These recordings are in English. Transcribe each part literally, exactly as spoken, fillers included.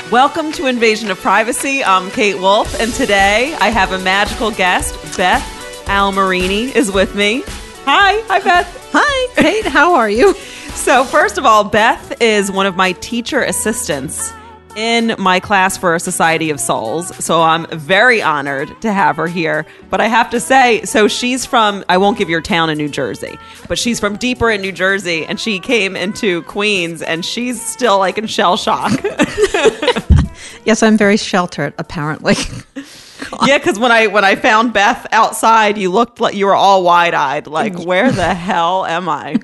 Welcome to Invasion of Privacy. I'm Kate Wolf, and today I have a magical guest. Beth Almarini is with me. Hi. Hi, Beth. Hi, Kate. How are you? So first of all, Beth is one of my teacher assistants in my class for a Society of Souls. So I'm very honored to have her here. But I have to say, so she's from, I won't give your town in New Jersey, but she's from deeper in New Jersey, and she came into Queens, and she's still like in shell shock. Yes, I'm very sheltered, apparently. Yeah, because when I when I found Beth outside, you looked like you were all wide-eyed, like, where the hell am I?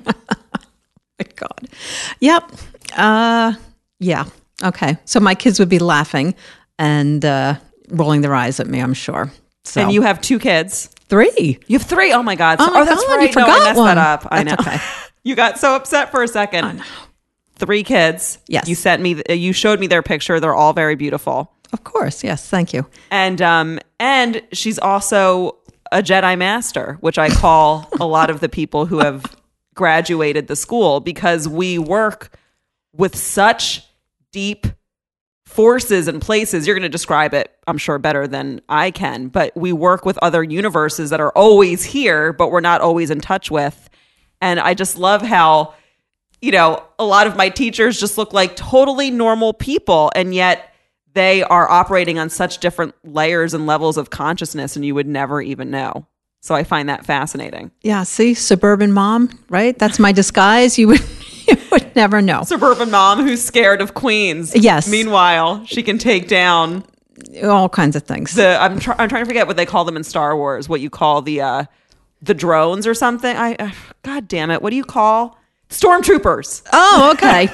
My God. Yep. Uh, yeah. Okay. So my kids would be laughing and uh, rolling their eyes at me, I'm sure. So. And you have two kids. Three. You have three. Oh my God. Oh, my oh that's God, right. you forgot no, I messed one. that up. I That's know. okay. You got so upset for a second. I know. Three kids. Yes. You sent me. You showed me their picture. They're all very beautiful. Of course. Yes. Thank you. And um and she's also a Jedi Master, which I call a lot of the people who have graduated the school, because we work with such deep forces and places. You're going to describe it, I'm sure, better than I can, but we work with other universes that are always here, but we're not always in touch with. And I just love how, you know, a lot of my teachers just look like totally normal people, and yet they are operating on such different layers and levels of consciousness, and you would never even know. So I find that fascinating. Yeah. See, suburban mom, right? That's my disguise. You would, you would never know. Suburban mom who's scared of Queens. Yes. Meanwhile, she can take down All kinds of things. the. I'm tr- I'm trying to forget what they call them in Star Wars. What you call the uh, the drones or something? I uh, God damn it! What do you call stormtroopers? Oh, okay.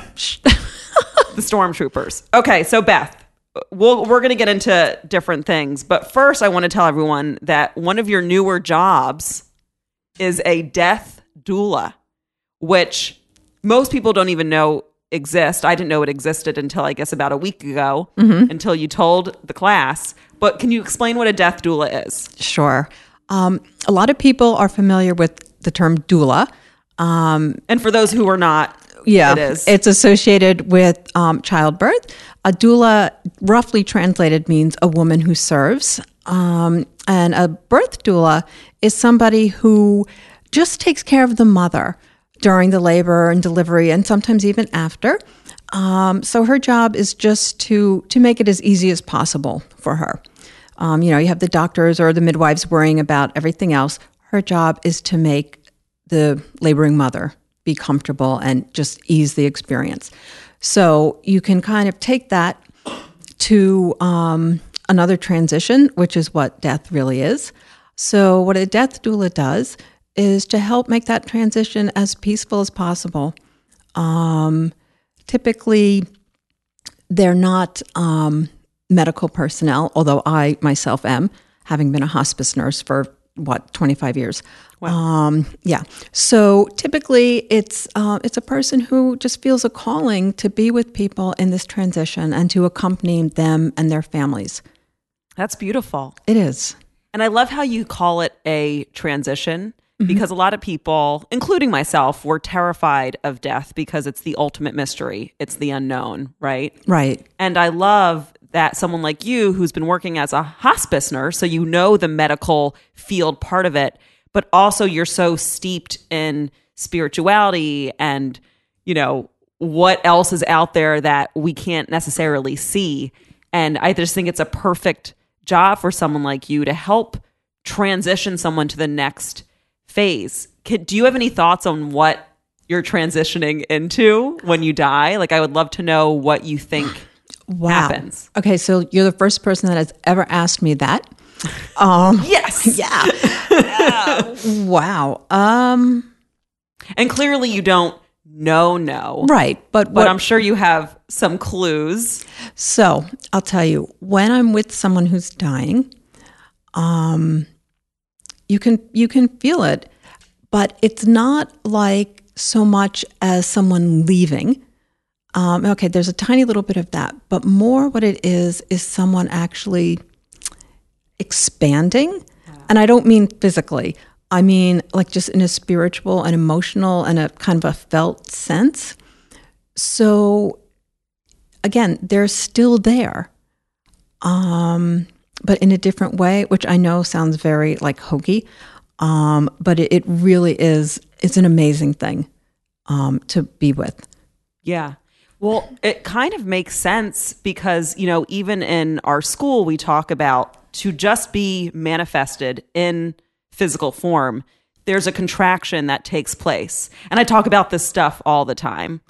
The stormtroopers. Okay, so Beth. We'll, we're going to get into different things. But first, I want to tell everyone that one of your newer jobs is a death doula, which most people don't even know exist. I didn't know it existed until, I guess, about a week ago, mm-hmm. until you told the class. But can you explain what a death doula is? Sure. Um, a lot of people are familiar with the term doula. Um, And for those who are not, Yeah, it is. It's associated with um, childbirth. A doula, roughly translated, means a woman who serves. Um, and a birth doula is somebody who just takes care of the mother during the labor and delivery, and sometimes even after. Um, so her job is just to to make it as easy as possible for her. Um, you know, you have the doctors or the midwives worrying about everything else. Her job is to make the laboring mother be comfortable and just ease the experience. So you can kind of take that to um, another transition, which is what death really is. So what a death doula does is to help make that transition as peaceful as possible. Um, typically, they're not um, medical personnel, although I myself am, having been a hospice nurse for, what, twenty-five years. Wow. Um, yeah. So typically it's uh, it's a person who just feels a calling to be with people in this transition and to accompany them and their families. That's beautiful. It is. And I love how you call it a transition, because a lot of people, including myself, were terrified of death because it's the ultimate mystery. It's the unknown, right? Right. And I love that someone like you, who's been working as a hospice nurse, so you know the medical field part of it, but also you're so steeped in spirituality and, you know, what else is out there that we can't necessarily see. And I just think it's a perfect job for someone like you to help transition someone to the next phase. Could, do you have any thoughts on what you're transitioning into when you die? Like, I would love to know what you think Wow. happens. Okay, so you're the first person that has ever asked me that. Um, Yes. yeah. Uh, wow. Um, And clearly you don't know, no. right. But But what, I'm sure you have some clues. So I'll tell you, when I'm with someone who's dying, um, you can you can feel it, but it's not like so much as someone leaving. Um, okay, there's a tiny little bit of that, but more what it is is someone actually expanding, and I don't mean physically. I mean like just in a spiritual and emotional and a kind of a felt sense. So again, they're still there, um, but in a different way, which I know sounds very like hokey, um, but it, it really is. It's an amazing thing um, to be with. Yeah. Well, it kind of makes sense because, you know, even in our school, we talk about to just be manifested in physical form, there's a contraction that takes place. And I talk about this stuff all the time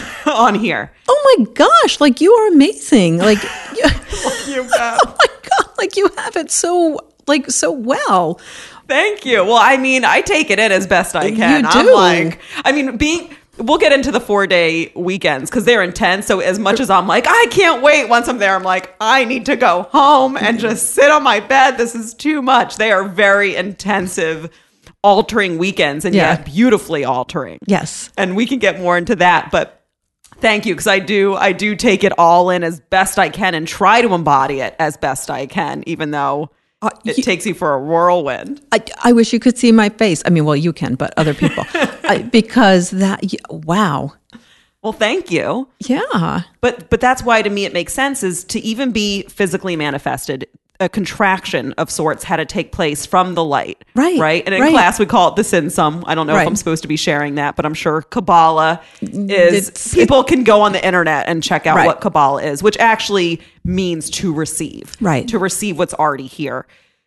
on here. Oh my gosh, like you are amazing. Like, you, you oh my God, like you have it so, like so well. Thank you. Well, I mean, I take it in as best I can. You I'm do. like, I mean, being... We'll get into the four day weekends because they're intense. So as much as I'm like, I can't wait. Once I'm there, I'm like, I need to go home and just sit on my bed. This is too much. They are very intensive, altering weekends and Yeah. yet beautifully altering. Yes. And we can get more into that. But thank you because I do, I do take it all in as best I can and try to embody it as best I can, even though Uh, it you- takes you for a whirlwind. I, I wish you could see my face. I mean, well, you can, but other people. I, because that, y- wow. Well, thank you. Yeah. But but that's why to me it makes sense is to even be physically manifested, a contraction of sorts had to take place from the light. Right, Right. And in right. class we call it the sin sum. I don't know Right. if I'm supposed to be sharing that, but I'm sure Kabbalah is It's- people can go on the internet and check out Right. what Kabbalah is, which actually means to receive. Right. To receive what's already here.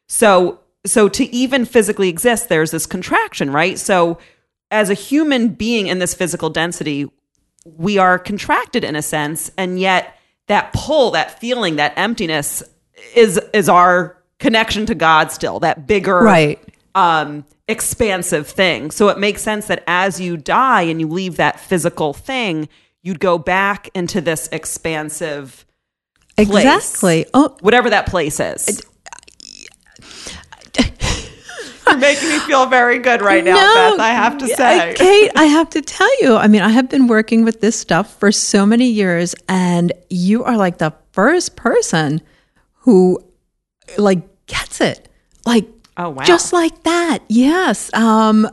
So so to even physically exist, there's this contraction, right? So as a human being in this physical density, we are contracted in a sense, and yet that pull, that feeling, that emptiness is is our connection to God still, that bigger, Right. um, expansive thing. So it makes sense that as you die and you leave that physical thing, you'd go back into this expansive place, Exactly. Oh, whatever that place is. You're making me feel very good right now, Beth, I have to say. uh, Kate, I have to tell you, I mean, I have been working with this stuff for so many years, and you are like the first person who like gets it. Like, Oh, wow. just like that. Yes. Um,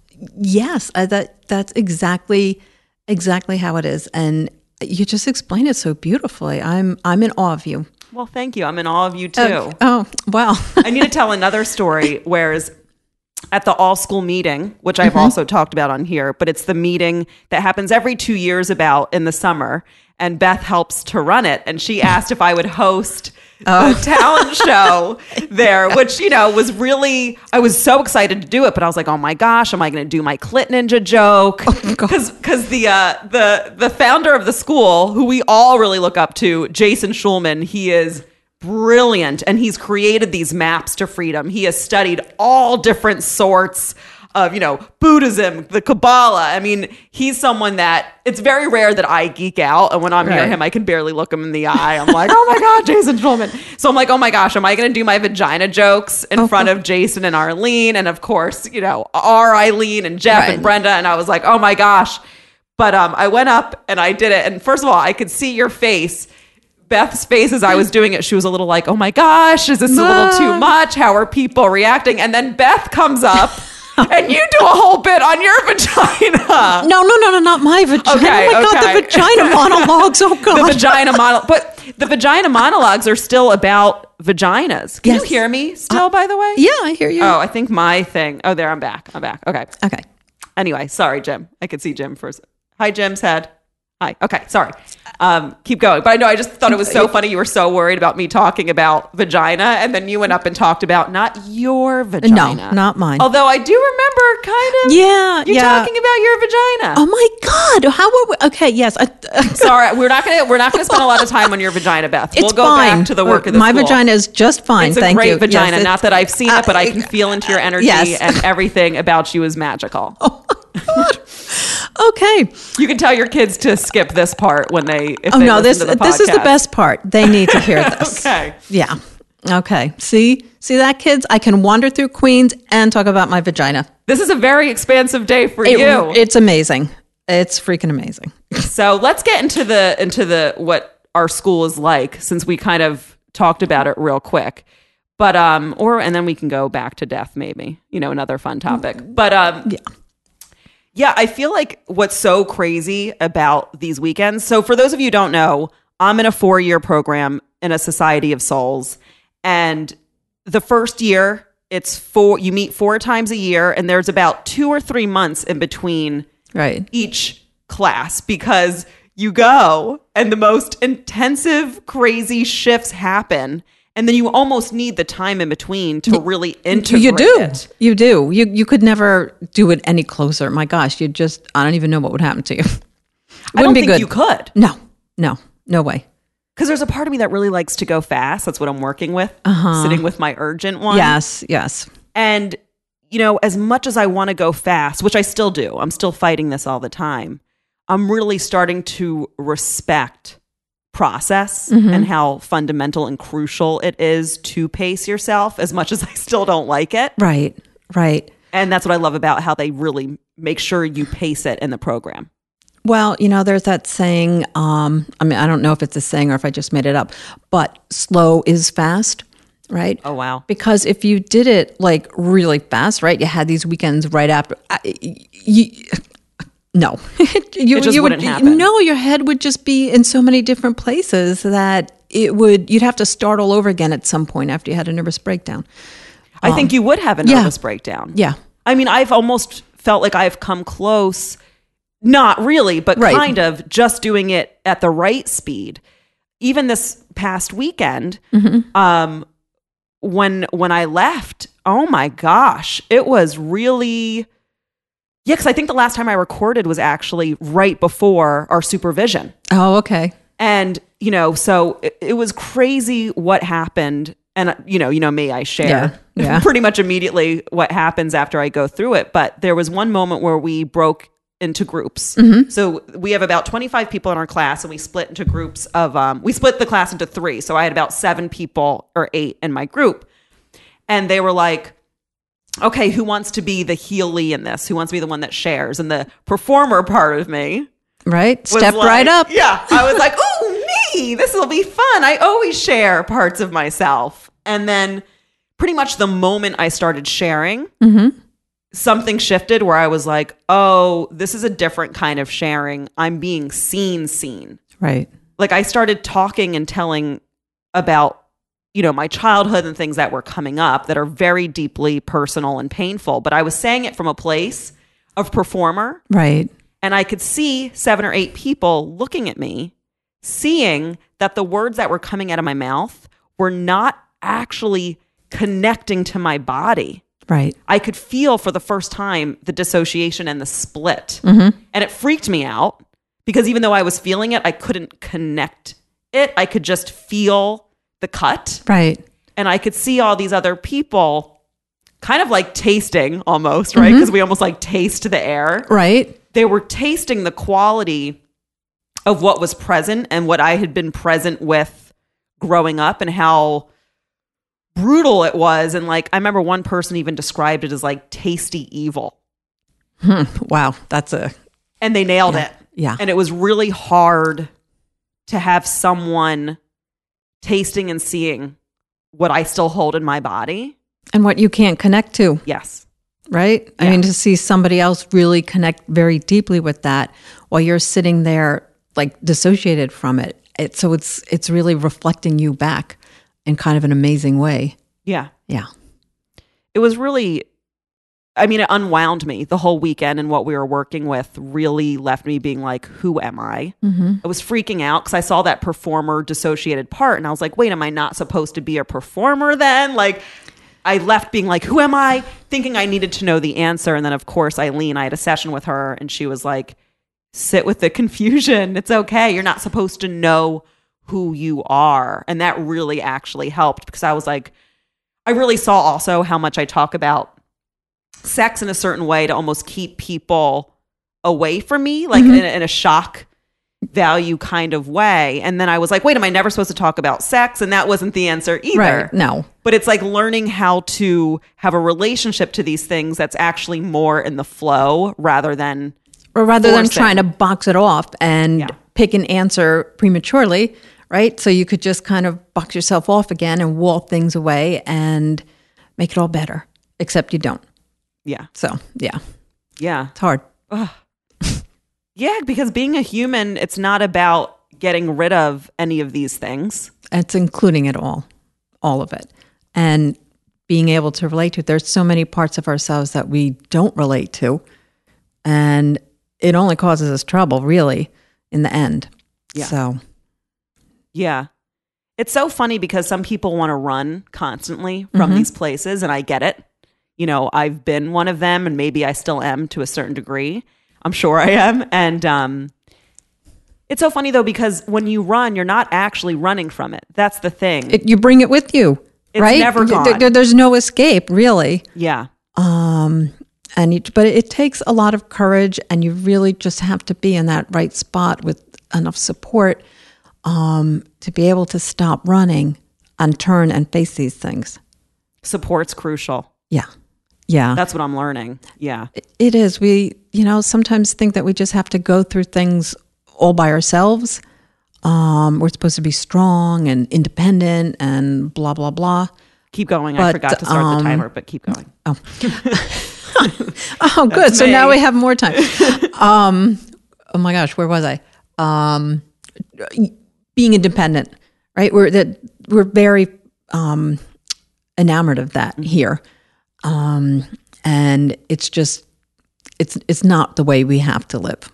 yes. Uh, that that's exactly, exactly how it is. And you just explained it so beautifully. I'm, I'm in awe of you. Well, thank you. I'm in awe of you too. Oh, oh, well. I need to tell another story, whereas at the all school meeting, which I've Mm-hmm. also talked about on here, but it's the meeting that happens every two years about in the summer. And Beth helps to run it. And she asked if I would host Oh. the talent show there, which, you know, was really, I was so excited to do it. But I was like, oh my gosh, am I going to do my Clit Ninja joke? Because because the, uh, the, the founder of the school, who we all really look up to, Jason Schulman, he is brilliant, and he's created these maps to freedom. He has studied all different sorts of, you know, Buddhism, the Kabbalah. I mean, he's someone that it's very rare that I geek out, and when I'm near Right. him, I can barely look him in the eye. I'm like, oh my God, Jason Schulman. So I'm like, oh my gosh, am I going to do my vagina jokes in Oh, front oh. of Jason and Arlene, and of course, you know, our Eileen and Jeff Right. and Brenda, and I was like, oh my gosh. But um, I went up and I did it, and first of all, I could see your face. Beth's face as I was doing it, she was a little like, oh my gosh, is this a little too much? How are people reacting? And then Beth comes up and you do a whole bit on your vagina. No, no, no, no, not my vagina. Okay, oh my God, okay. the vagina monologues. Oh God. The vagina monologue. But the vagina monologues are still about vaginas. Can Yes. you hear me still, by the way? Yeah, I hear you. Oh, I think my thing. Oh, there, I'm back. I'm back. Okay. Okay. Anyway, sorry, Jim. I could see Jim first. Hi, Jim's head. Hi. Okay, sorry. Um, keep going. But I know I just thought it was so funny. You were so worried about me talking about vagina, and then you went up and talked about not your vagina. not mine. Although I do remember kind of Yeah, you yeah. talking about your vagina. Oh my God. How are we? Okay, yes. I, Sorry, we're not gonna we're not gonna spend a lot of time on your vagina, Beth. it's we'll go fine. back to the work of the My school. vagina is just fine. It's a Thank great you. vagina. Yes, not it's- that I've seen it, but I can uh, feel into your energy, yes. and everything about you is magical. Okay. You can tell your kids to skip this part when they. If Oh they no, listen this to the this is the podcast. best part. They need to hear this. Okay. Yeah. Okay. See, see that, kids? I can wander through Queens and talk about my vagina. This is a very expansive day for It- you. It's amazing. It's freaking amazing. So let's get into the into the what our school is like, since we kind of talked about it real quick. But um, or and then we can go back to death, maybe. You know, another fun topic. But um, Yeah. yeah, I feel like what's so crazy about these weekends. So for those of you who don't know, I'm in a four-year program in a Society of Souls. And the first year, it's four, you meet four times a year, and there's about two or three months in between Right. each class because you go and the most intensive, crazy shifts happen. And then you almost need the time in between to really integrate You do. it. You do. You you could never do it any closer. My gosh, you just, I don't even know what would happen to you. It I don't wouldn't be think good. you could. No, no, no way. Because there's a part of me that really likes to go fast. That's what I'm working with, Uh-huh. sitting with my urgent one. Yes, yes. And, you know, as much as I want to go fast, which I still do, I'm still fighting this all the time, I'm really starting to respect process Mm-hmm. and how fundamental and crucial it is to pace yourself, as much as I still don't like it. Right, right. And that's what I love about how they really make sure you pace it in the program. Well, you know, there's that saying, um, I mean, I don't know if it's a saying or if I just made it up, but slow is fast, right? Oh, wow. Because if you did it like really fast, right? You had these weekends right after. I, you, no, you, It just you wouldn't would, happen. No, your head would just be in so many different places that it would. You'd have to start all over again at some point after you had a nervous breakdown. I think you would have a yeah. nervous breakdown. Yeah, I mean, I've almost felt like I've come close, not really, but Right. kind of just doing it at the right speed. Even this past weekend, Mm-hmm. um, when when I left, oh my gosh, it was really, yeah, because I think the last time I recorded was actually right before our supervision. Oh, okay. And, you know, so it, it was crazy what happened. And, uh, you know, you know me, I share Yeah, yeah. pretty much immediately what happens after I go through it. But there was one moment where we broke into groups. Mm-hmm. So we have about twenty-five people in our class, and we split into groups of, um, we split the class into three. So I had about seven people or eight in my group. And they were like, okay, who wants to be the healy in this? Who wants to be the one that shares? And the performer part of me Right. was Step like- right up. Yeah. I was like, oh, me, this will be fun. I always share parts of myself. And then pretty much the moment I started sharing, Mm-hmm. something shifted where I was like, oh, this is a different kind of sharing. I'm being seen, seen. Right. Like I started talking and telling about, you know, my childhood and things that were coming up that are very deeply personal and painful. But I was saying it from a place of performer. Right. And I could see seven or eight people looking at me, seeing that the words that were coming out of my mouth were not actually connecting to my body. Right. I could feel for the first time the dissociation and the split. Mm-hmm. And it freaked me out because even though I was feeling it, I couldn't connect it. I could just feel the cut. Right. And I could see all these other people kind of like tasting almost, right? Because we almost like taste the air. Right. They were tasting the quality of what was present and what I had been present with growing up and how brutal it was. And like, I remember one person even described it as like tasty evil. Hmm. Wow. That's a, And they nailed Yeah. it. yeah. And it was really hard to have someone tasting and seeing what I still hold in my body. And what you can't connect to. Yes. Right? I Yeah. mean, to see somebody else really connect very deeply with that while you're sitting there like dissociated from it. it so it's it's really reflecting you back in kind of an amazing way. Yeah. Yeah. It was really, I mean, it unwound me the whole weekend, and what we were working with really left me being like, who am I? Mm-hmm. I was freaking out because I saw that performer dissociated part, and I was like, wait, am I not supposed to be a performer then? Like, I left being like, who am I? Thinking I needed to know the answer. And then, of course, Eileen, I had a session with her, and she was like, sit with the confusion. It's okay. You're not supposed to know who you are. And that really actually helped because I was like, I really saw also how much I talk about sex in a certain way to almost keep people away from me, like Mm-hmm. in, in a shock value kind of way. And then I was like, wait, am I never supposed to talk about sex? And that wasn't the answer either. Right. No. But it's like learning how to have a relationship to these things that's actually more in the flow rather than Or rather than forcing. trying to box it off and Yeah. pick an answer prematurely, right? So you could just kind of box yourself off again and wall things away and make it all better, except you don't. yeah, So, yeah, yeah. it's hard. Yeah, because being a human, it's not about getting rid of any of these things. It's including it all, all of it. And being able to relate to it. There's so many parts of ourselves that we don't relate to. And it only causes us trouble, really, in the end. Yeah. So, yeah. It's so funny because some people want to run constantly from mm-hmm. these places, and I get it. You know, I've been one of them, and maybe I still am to a certain degree. I'm sure I am. And um, it's so funny, though, because when you run, you're not actually running from it. That's the thing. It, you bring it with you, it's right? never gone. There, there, there's no escape, really. Yeah. Um, and you, but it takes a lot of courage, and you really just have to be in that right spot with enough support um, to be able to stop running and turn and face these things. Support's crucial. Yeah. Yeah. That's what I'm learning. Yeah. It is. We, you know, sometimes think that we just have to go through things all by ourselves. Um, we're supposed to be strong and independent and blah, blah, blah. Keep going. But, I forgot to start um, the timer, but keep going. Oh, oh, good. So me. now we have more time. Um, oh my gosh, where was I? Um, being independent, right? We're that we're very um, enamored of that here, um, and it's just it's it's not the way we have to live.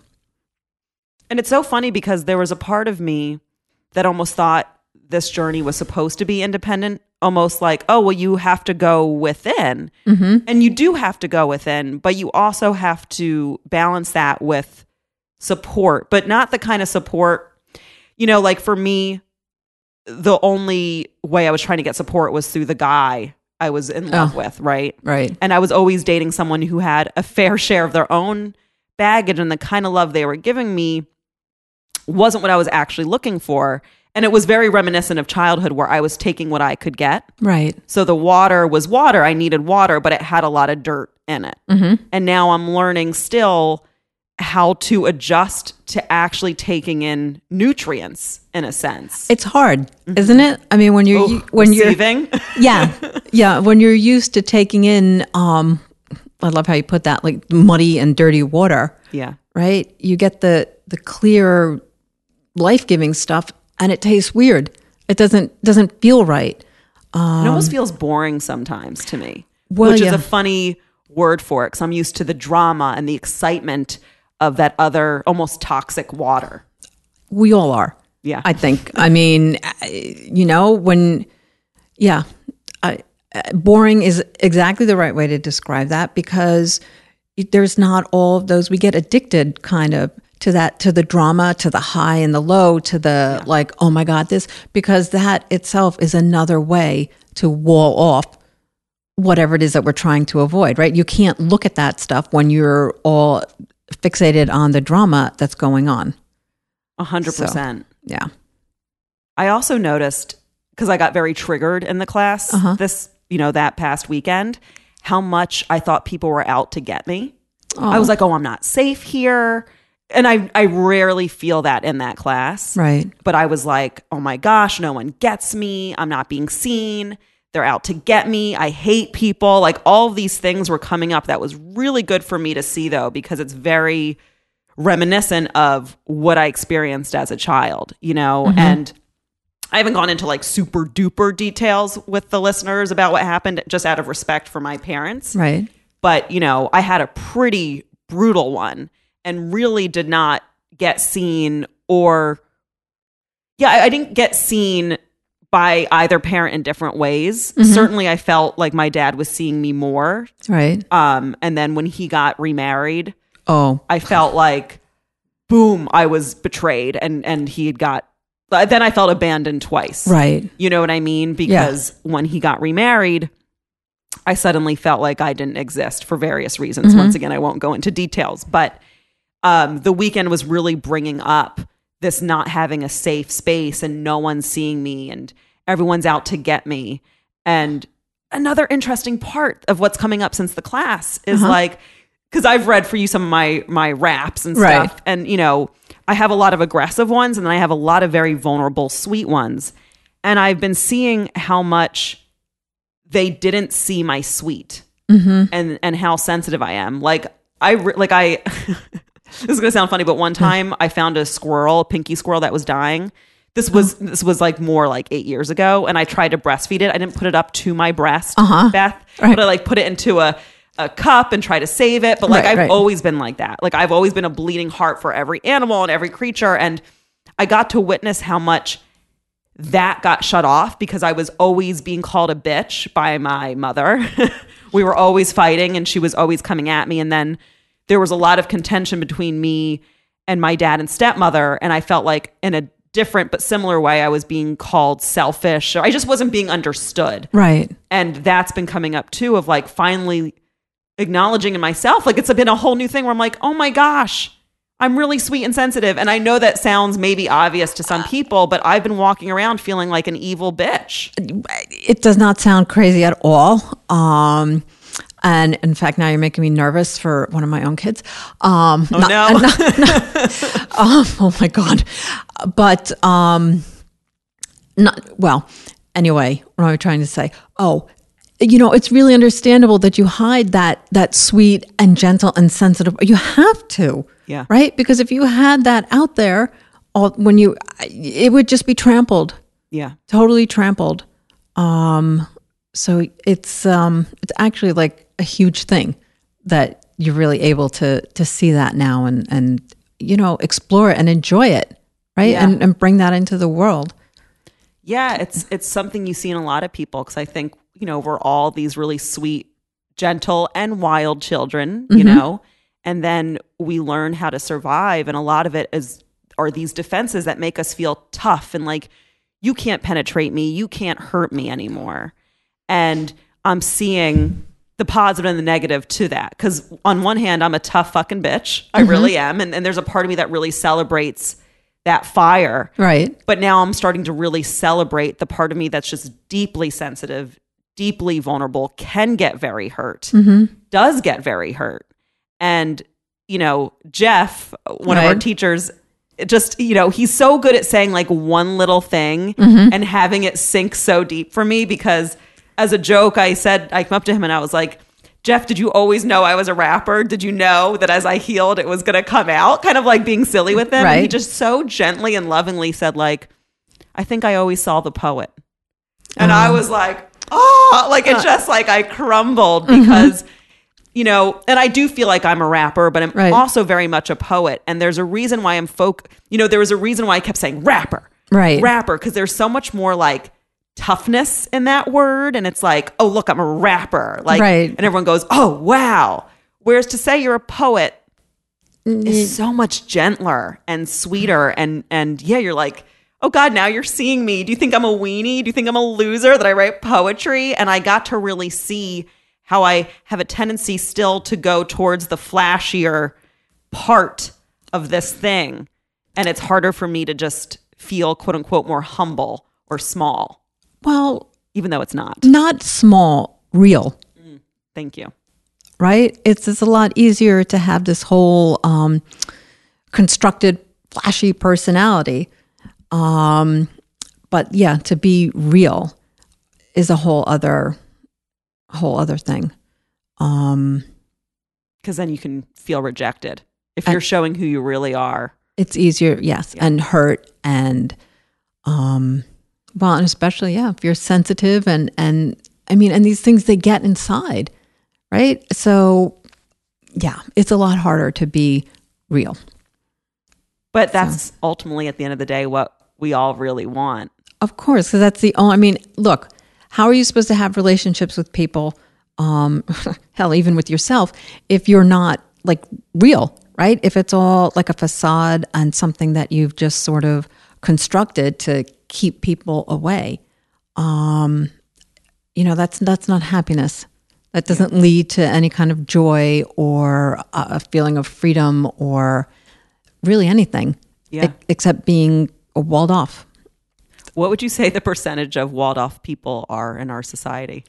And it's so funny because there was a part of me that almost thought this journey was supposed to be independent, almost like, oh, well, you have to go within. Mm-hmm. And you do have to go within, but you also have to balance that with support, but not the kind of support, you know, like for me, the only way I was trying to get support was through the guy I was in love oh, with, right? Right. And I was always dating someone who had a fair share of their own baggage, and the kind of love they were giving me wasn't what I was actually looking for. And it was very reminiscent of childhood where I was taking what I could get. Right. So the water was water. I needed water, but it had a lot of dirt in it. Mm-hmm. And now I'm learning still how to adjust to actually taking in nutrients in a sense. It's hard, isn't it? I mean, when you're Ooh, when receiving. you're yeah, yeah, when you're used to taking in, um, I love how you put that, like muddy and dirty water. Yeah. Right. You get the the clear, life-giving stuff, and it tastes weird. It doesn't doesn't feel right. Um, it almost feels boring sometimes to me, well, which yeah. is a funny word for it because I'm used to the drama and the excitement of that other almost toxic water. We all are. Yeah. I think. I mean, you know, when, yeah, I, boring is exactly the right way to describe that because there's not all of those. We get addicted kind of to that, to the drama, to the high and the low, to the yeah. like, oh my God, this, because that itself is another way to wall off whatever it is that we're trying to avoid, right? You can't look at that stuff when you're all fixated on the drama that's going on. A hundred percent. Yeah. I also noticed, because I got very triggered in the class uh-huh. this, you know, that past weekend, how much I thought people were out to get me. Oh. I was like, oh, I'm not safe here. And I, I rarely feel that in that class. Right. But I was like, oh my gosh, no one gets me. I'm not being seen. They're out to get me. I hate people. Like all of these things were coming up. That was really good for me to see, though, because it's very reminiscent of what I experienced as a child, you know? Mm-hmm. And I haven't gone into like super duper details with the listeners about what happened just out of respect for my parents. Right. But, you know, I had a pretty brutal one and really did not get seen or, yeah, I, I didn't get seen by either parent in different ways. Mm-hmm. Certainly I felt like my dad was seeing me more. Right. Um, and then when he got remarried, oh, I felt like, boom, I was betrayed and, and he had got, then I felt abandoned twice. Right. You know what I mean? Because yeah. when he got remarried, I suddenly felt like I didn't exist for various reasons. Mm-hmm. Once again, I won't go into details, but um, the weekend was really bringing up this not having a safe space and no one's seeing me and everyone's out to get me. And another interesting part of what's coming up since the class is uh-huh. like, because I've read for you some of my my raps and stuff. Right. And, you know, I have a lot of aggressive ones and then I have a lot of very vulnerable, sweet ones. And I've been seeing how much they didn't see my sweet mm-hmm. and, and how sensitive I am. Like, I, like I... this is going to sound funny, but one time I found a squirrel, a pinky squirrel that was dying. This was this was like more like eight years ago, and I tried to breastfeed it. I didn't put it up to my breast, Uh-huh. Beth, Right. but I like put it into a, a cup and try to save it. But like Right, I've right. always been like that. Like I've always been a bleeding heart for every animal and every creature. And I got to witness how much that got shut off because I was always being called a bitch by my mother. We were always fighting and she was always coming at me. And then there was a lot of contention between me and my dad and stepmother. And I felt like in a different but similar way, I was being called selfish. Or I just wasn't being understood. Right. And that's been coming up too, of like finally acknowledging in myself. Like it's been a whole new thing where I'm like, oh my gosh, I'm really sweet and sensitive. And I know that sounds maybe obvious to some people, but I've been walking around feeling like an evil bitch. It does not sound crazy at all. Um, and in fact, now you're making me nervous for one of my own kids. Um, Oh not- no. not- um, oh my God. But, um, not, well, anyway, what am I trying to say? Oh, you know, it's really understandable that you hide that, that sweet and gentle and sensitive. You have to, Yeah. right? Because if you had that out there, all, when you, it would just be trampled, Yeah. totally trampled. Um, so it's, um, it's actually like a huge thing that you're really able to, to see that now and, and, you know, explore it and enjoy it. Right. Yeah. And, and bring that into the world. Yeah, it's it's something you see in a lot of people because I think, you know, we're all these really sweet, gentle, and wild children, you Mm-hmm. know, and then we learn how to survive. And a lot of it is are these defenses that make us feel tough and like, you can't penetrate me, you can't hurt me anymore. And I'm seeing the positive and the negative to that. Because on one hand, I'm a tough fucking bitch. I Mm-hmm. really am. And, and there's a part of me that really celebrates that fire. Right. But now I'm starting to really celebrate the part of me that's just deeply sensitive, deeply vulnerable, can get very hurt, Mm-hmm. does get very hurt. And, you know, Jeff, one of our Right. teachers, it just, you know, he's so good at saying like one little thing Mm-hmm. and having it sink so deep for me because as a joke, I said, I came up to him and I was like, Jeff, did you always know I was a rapper? Did you know that as I healed, it was going to come out? Kind of like being silly with him. And he Right. just so gently and lovingly said like, I think I always saw the poet. And I was like, oh, like it just like I crumbled because, you know, and I do feel like I'm a rapper, but I'm Right. also very much a poet. And there's a reason why I'm folk, you know, there was a reason why I kept saying rapper, Right. rapper, because there's so much more like toughness in that word. And it's like, oh, look, I'm a rapper. Like, Right. and everyone goes, oh, wow. Whereas to say you're a poet is so much gentler and sweeter. And, and yeah, you're like, oh God, now you're seeing me. Do you think I'm a weenie? Do you think I'm a loser that I write poetry? And I got to really see how I have a tendency still to go towards the flashier part of this thing. And it's harder for me to just feel quote unquote more humble or small, Well, even though it's not. not small, real. Thank you. Right? It's it's a lot easier to have this whole um, constructed, flashy personality. Um, but yeah, to be real is a whole other, whole other thing. Um, Because then you can feel rejected if you're showing who you really are. it's easier, yes, and hurt and, um, well, and especially yeah, if you're sensitive and and I mean, and these things they get inside, right? So yeah, it's a lot harder to be real. But that's ultimately at the end of the day what we all really want. Of course, because that's the only. I mean, look, how are you supposed to have relationships with people? Um, hell, even with yourself, if you're not like real, right? If it's all like a facade and something that you've just sort of constructed to keep people away, um, you know, that's that's not happiness. That doesn't lead to any kind of joy or a, a feeling of freedom or really anything, Yeah. e- except being walled off. What would you say the percentage of walled off people are in our society?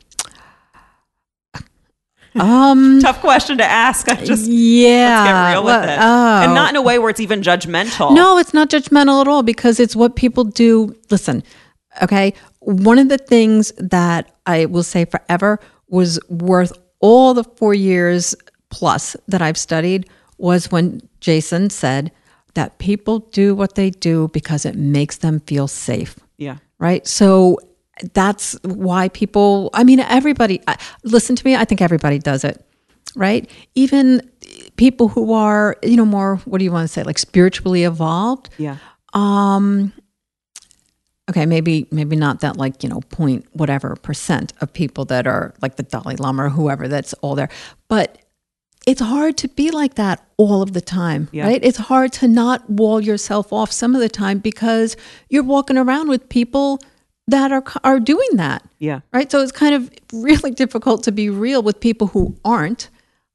Um, Tough question to ask. I just yeah, let's get real well, with it. oh. And not in a way where it's even judgmental. No, it's not judgmental at all because it's what people do. Listen, okay. One of the things that I will say forever was worth all the four years plus that I've studied was when Jason said that people do what they do because it makes them feel safe. Yeah. Right. So that's why people, I mean, everybody, listen to me, I think everybody does it. Right. Even people who are, you know, more, what do you want to say, like spiritually evolved? Yeah. Um, okay, maybe maybe not that like, you know, point whatever percent of people that are like the Dalai Lama or whoever that's all there. But it's hard to be like that all of the time, Yeah. right? It's hard to not wall yourself off some of the time because you're walking around with people that are are doing that. Yeah. Right? So it's kind of really difficult to be real with people who aren't.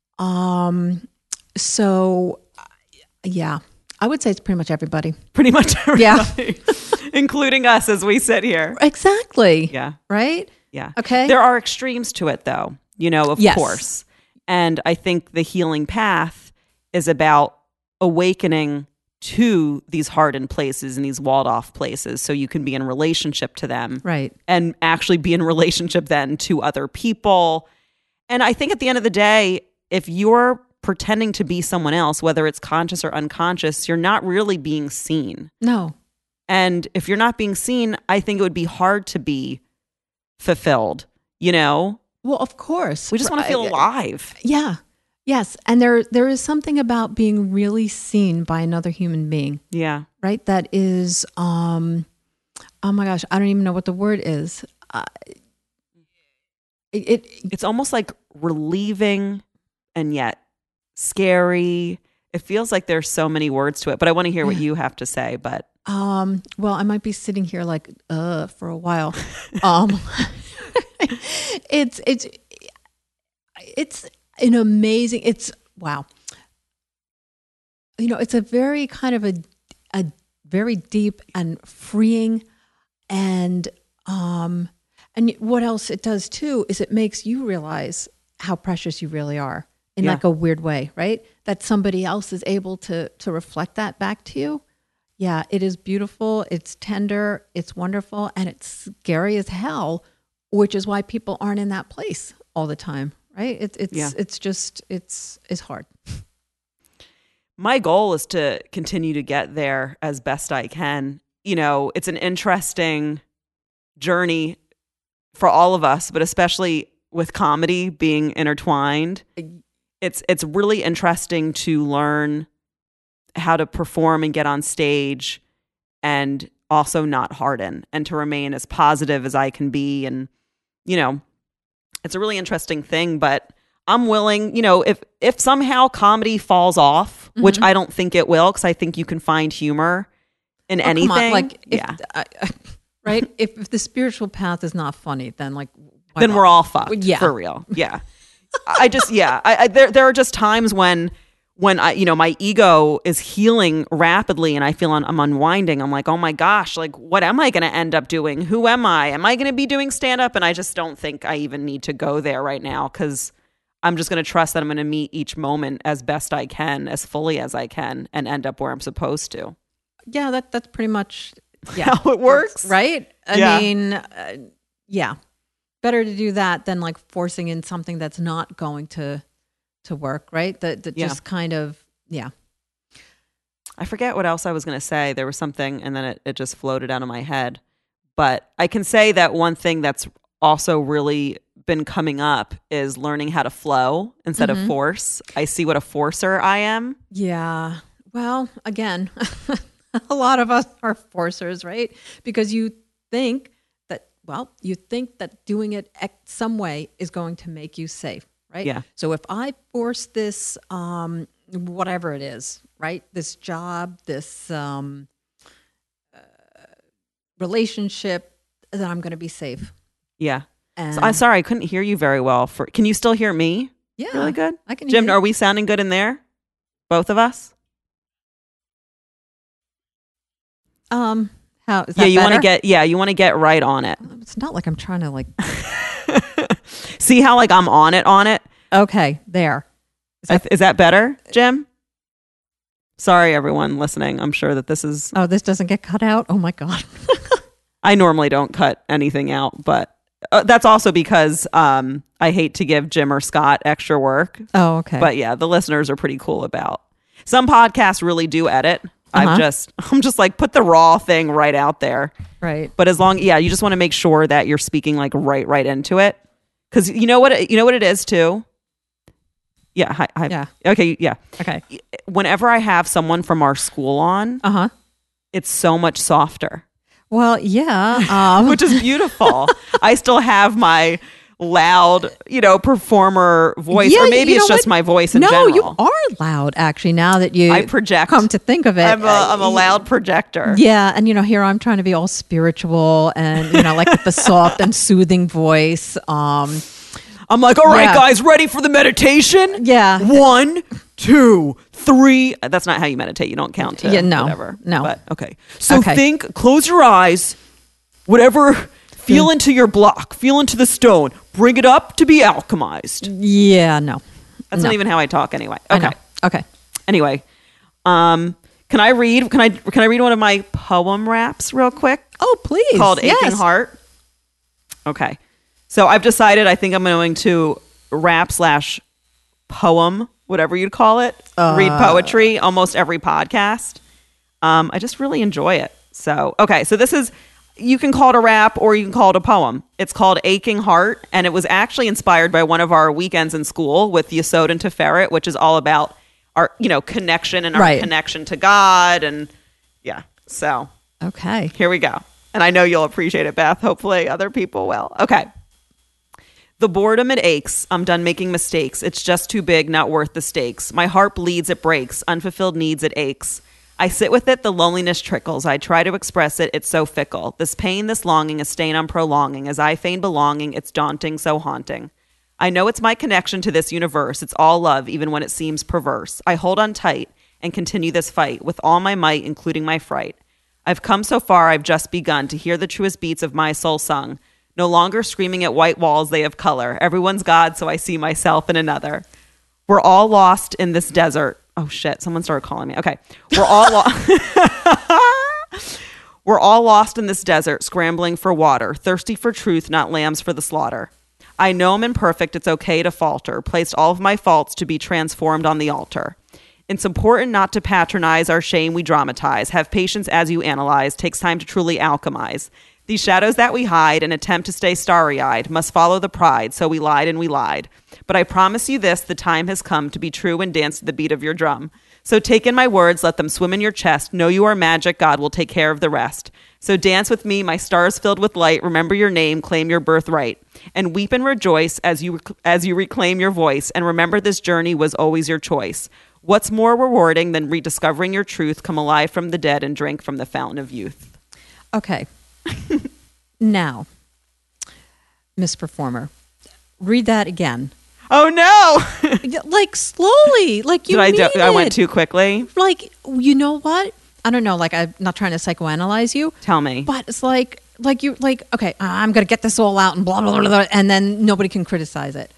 Um so yeah, I would say it's pretty much everybody. Pretty much everybody. Yeah. Including us as we sit here. Exactly. Yeah. Right? Yeah. Okay. There are extremes to it though, you know, of Yes. course. And I think the healing path is about awakening to these hardened places and these walled off places so you can be in relationship to them. Right. And actually be in relationship then to other people. And I think at the end of the day, if you're pretending to be someone else, whether it's conscious or unconscious, you're not really being seen. No. And if you're not being seen, I think it would be hard to be fulfilled, you know? Well, of course. We just want to feel alive. Yeah. Yes. And there there is something about being really seen by another human being, Yeah. right? That is, um, oh my gosh, I don't even know what the word is. Uh, it, it It's almost like relieving and yet scary. It feels like there's so many words to it, but I want to hear what you have to say. But um, well, I might be sitting here like uh for a while. um, it's it's it's an amazing. It's wow. You know, it's a very kind of a a very deep and freeing, and um, and what else it does too is it makes you realize how precious you really are in Yeah. like a weird way, right? That somebody else is able to to reflect that back to you. Yeah, it is beautiful. It's tender. It's wonderful, and it's scary as hell, which is why people aren't in that place all the time, right? It's it's Yeah. it's just it's it's hard. my goal is to continue to get there as best I can. You know, it's an interesting journey for all of us, but especially with comedy being intertwined. It's it's really interesting to learn how to perform and get on stage and also not harden and to remain as positive as I can be. And, you know, it's a really interesting thing, but I'm willing, you know, if, if somehow comedy falls off, mm-hmm. which I don't think it will, because I think you can find humor in oh, anything. Come on. Like, if, yeah. I, I, right. if, if the spiritual path is not funny, then like, why then not? we're all fucked Yeah. for real. Yeah. I just, yeah, I, I, there, there are just times when, when I, you know, my ego is healing rapidly and I feel un- I'm unwinding. I'm like, oh my gosh, like, what am I going to end up doing? Who am I? Am I going to be doing stand up? And I just don't think I even need to go there right now, because I'm just going to trust that I'm going to meet each moment as best I can, as fully as I can, and end up where I'm supposed to. Yeah, that that's pretty much yeah, how it works. Right? I Yeah. mean, uh, yeah. Better to do that than like forcing in something that's not going to to work, right? That that Yeah. just kind of, yeah. I forget what else I was going to say. There was something, and then it, it just floated out of my head. But I can say that one thing that's also really been coming up is learning how to flow instead Mhm. of force. I see what a forcer I am. Yeah. Well, again, a lot of us are forcers, right? Because you think that, well, you think that doing it ex- some way is going to make you safe, right? Yeah. So if I force this, um, whatever it is, right? This job, this um, uh, relationship, then I'm going to be safe. Yeah. And So, I'm sorry, I couldn't hear you very well. For Can you still hear me? yeah, Really good? I can Jim, hear are you. we sounding good in there? Both of us? Um, how is that Yeah, you want to better? get yeah, you want to get right on it. It's not like I'm trying to like. See how like I'm on it on it? Okay, there. Is that, is that better, Jim? Sorry, everyone listening. I'm sure that this is. Oh, this doesn't get cut out. Oh my god. I normally don't cut anything out, but uh, that's also because um, I hate to give Jim or Scott extra work. Oh, okay. But yeah, the listeners are pretty cool about Some podcasts really do edit. Uh-huh. I've just, I'm just like, put the raw thing right out there. Right. But as long, yeah, you just want to make sure that you're speaking like right, right into it. Because you know what, it, you know what it is too? Yeah. Hi, hi. Yeah. Okay. Yeah. Okay. Whenever I have someone from our school on, Uh-huh. it's so much softer, Well, yeah. Um, which is beautiful. I still have my loud, you know, performer voice, Yeah, or maybe you it's know just what? my voice in no, general. you are loud, actually, now that you I project. come to think of it. I'm a, I'm a Uh, loud projector. Yeah, and you know, here I'm trying to be all spiritual and you know, like with the soft and soothing voice. Um, I'm like, all right, Yeah. guys, ready for the meditation? Yeah. One, two, three. That's not how you meditate. You don't count to Yeah, no, whatever. no. But okay. So Okay. think, close your eyes, whatever, feel into your block, feel into the stone, bring it up to be alchemized. yeah, no, That's no. not even how I talk anyway. I Okay. know. Okay. Anyway, um, can I read? Can I can I read one of my poem raps real quick? Oh, please. Called yes. Aching Heart. Okay, so I've decided. I think I'm going to rap slash poem, whatever you'd call it. Uh. Read poetry almost every podcast. Um, I just really enjoy it. So okay, so this is. You can call it a rap or you can call it a poem. It's called Aching Heart, and it was actually inspired by one of our weekends in school with Yesod and Tiferet, which is all about our, you know, connection and our Right. connection to God. And yeah, so Okay. here we go. And I know you'll appreciate it, Beth. Hopefully other people will. Okay. The boredom, it aches. I'm done making mistakes. It's just too big, not worth the stakes. My heart bleeds, it breaks. Unfulfilled needs, it aches. I sit with it, the loneliness trickles. I try to express it, it's so fickle. This pain, this longing, a stain I'm prolonging. As I feign belonging, it's daunting, so haunting. I know it's my connection to this universe. It's all love, even when it seems perverse. I hold on tight and continue this fight with all my might, including my fright. I've come so far, I've just begun to hear the truest beats of my soul sung. No longer screaming at white walls, they have color. Everyone's God, so I see myself in another. We're all lost in this desert. Oh shit, someone started calling me. Okay. We're all lost. We're all lost in this desert, scrambling for water, thirsty for truth, not lambs for the slaughter. I know I'm imperfect, it's okay to falter, placed all of my faults to be transformed on the altar. It's important not to patronize our shame we dramatize. Have patience as you analyze, takes time to truly alchemize. These shadows that we hide and attempt to stay starry-eyed must follow the pride, so we lied and we lied. But I promise you this, the time has come to be true and dance to the beat of your drum. So take in my words, let them swim in your chest. Know you are magic, God will take care of the rest. So dance with me, my stars filled with light. Remember your name, claim your birthright. And weep and rejoice as you as you reclaim your voice. And remember this journey was always your choice. What's more rewarding than rediscovering your truth? Come alive from the dead and drink from the fountain of youth. Okay. Now, Miss Performer, read that again. Oh no! Like slowly, like you Did I mean do, I went it. too quickly? Like, you know what? I don't know. Like, I'm not trying to psychoanalyze you. Tell me. But it's like, like you, like, okay, I'm going to get this all out and blah, blah, blah, blah, and then nobody can criticize it.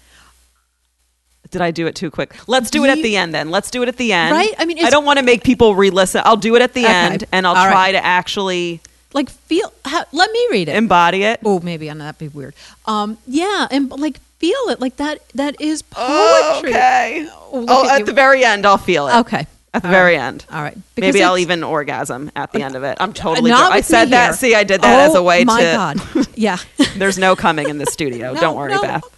Did I do it too quick? Let's do it at You- the end then. Let's do it at the end. Right? I mean, I it's- don't want to make people re-listen. I'll do it at the Okay. end and I'll All right. try to actually Like, feel, ha, let me read it. embody it. Oh, maybe I know that'd be weird. Um, yeah, and like feel it, like that. That is Oh, poetry. okay. Oh, look Oh, at at you. the very end, I'll feel it. Okay, At the All very right. end. All right. Because Maybe I'll it's- even orgasm at the end of it. I'm totally Not joking. I with said me that. here. See, I did that oh, as a way my to. God. Yeah. There's no coming in the studio. No, Don't worry, no. Beth.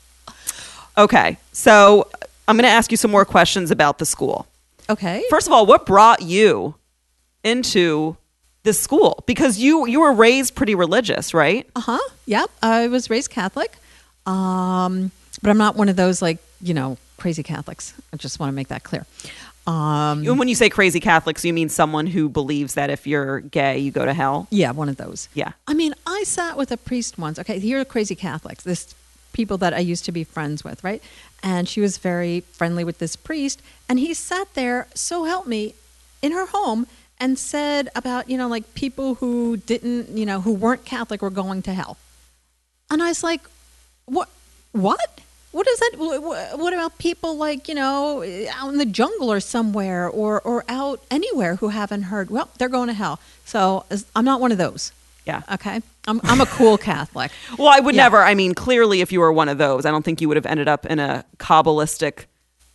Okay. So I'm going to ask you some more questions about the school. Okay. First of all, what brought you into this school? Because you you were raised pretty religious, right? Uh huh. Yep. I was raised Catholic, um, but I'm not one of those like you know crazy Catholics. I just want to make that clear. Um, And when you say crazy Catholics, you mean someone who believes that if you're gay, you go to hell? yeah, one of those. Yeah. I mean, I sat with a priest once. Okay, here are crazy Catholics. This people that I used to be friends with, right? And she was very friendly with this priest, and he sat there, so help me, in her home, and said about you know like people who didn't you know who weren't Catholic were going to hell. And I was like, what? What? What is that? What what about people like, you know, out in the jungle or somewhere or, or out anywhere who haven't heard? Well, they're going to hell. So is- I'm not one of those. Yeah. Okay. I'm I'm a cool Catholic. Well, I would Yeah. never. I mean, clearly, if you were one of those, I don't think you would have ended up in a Kabbalistic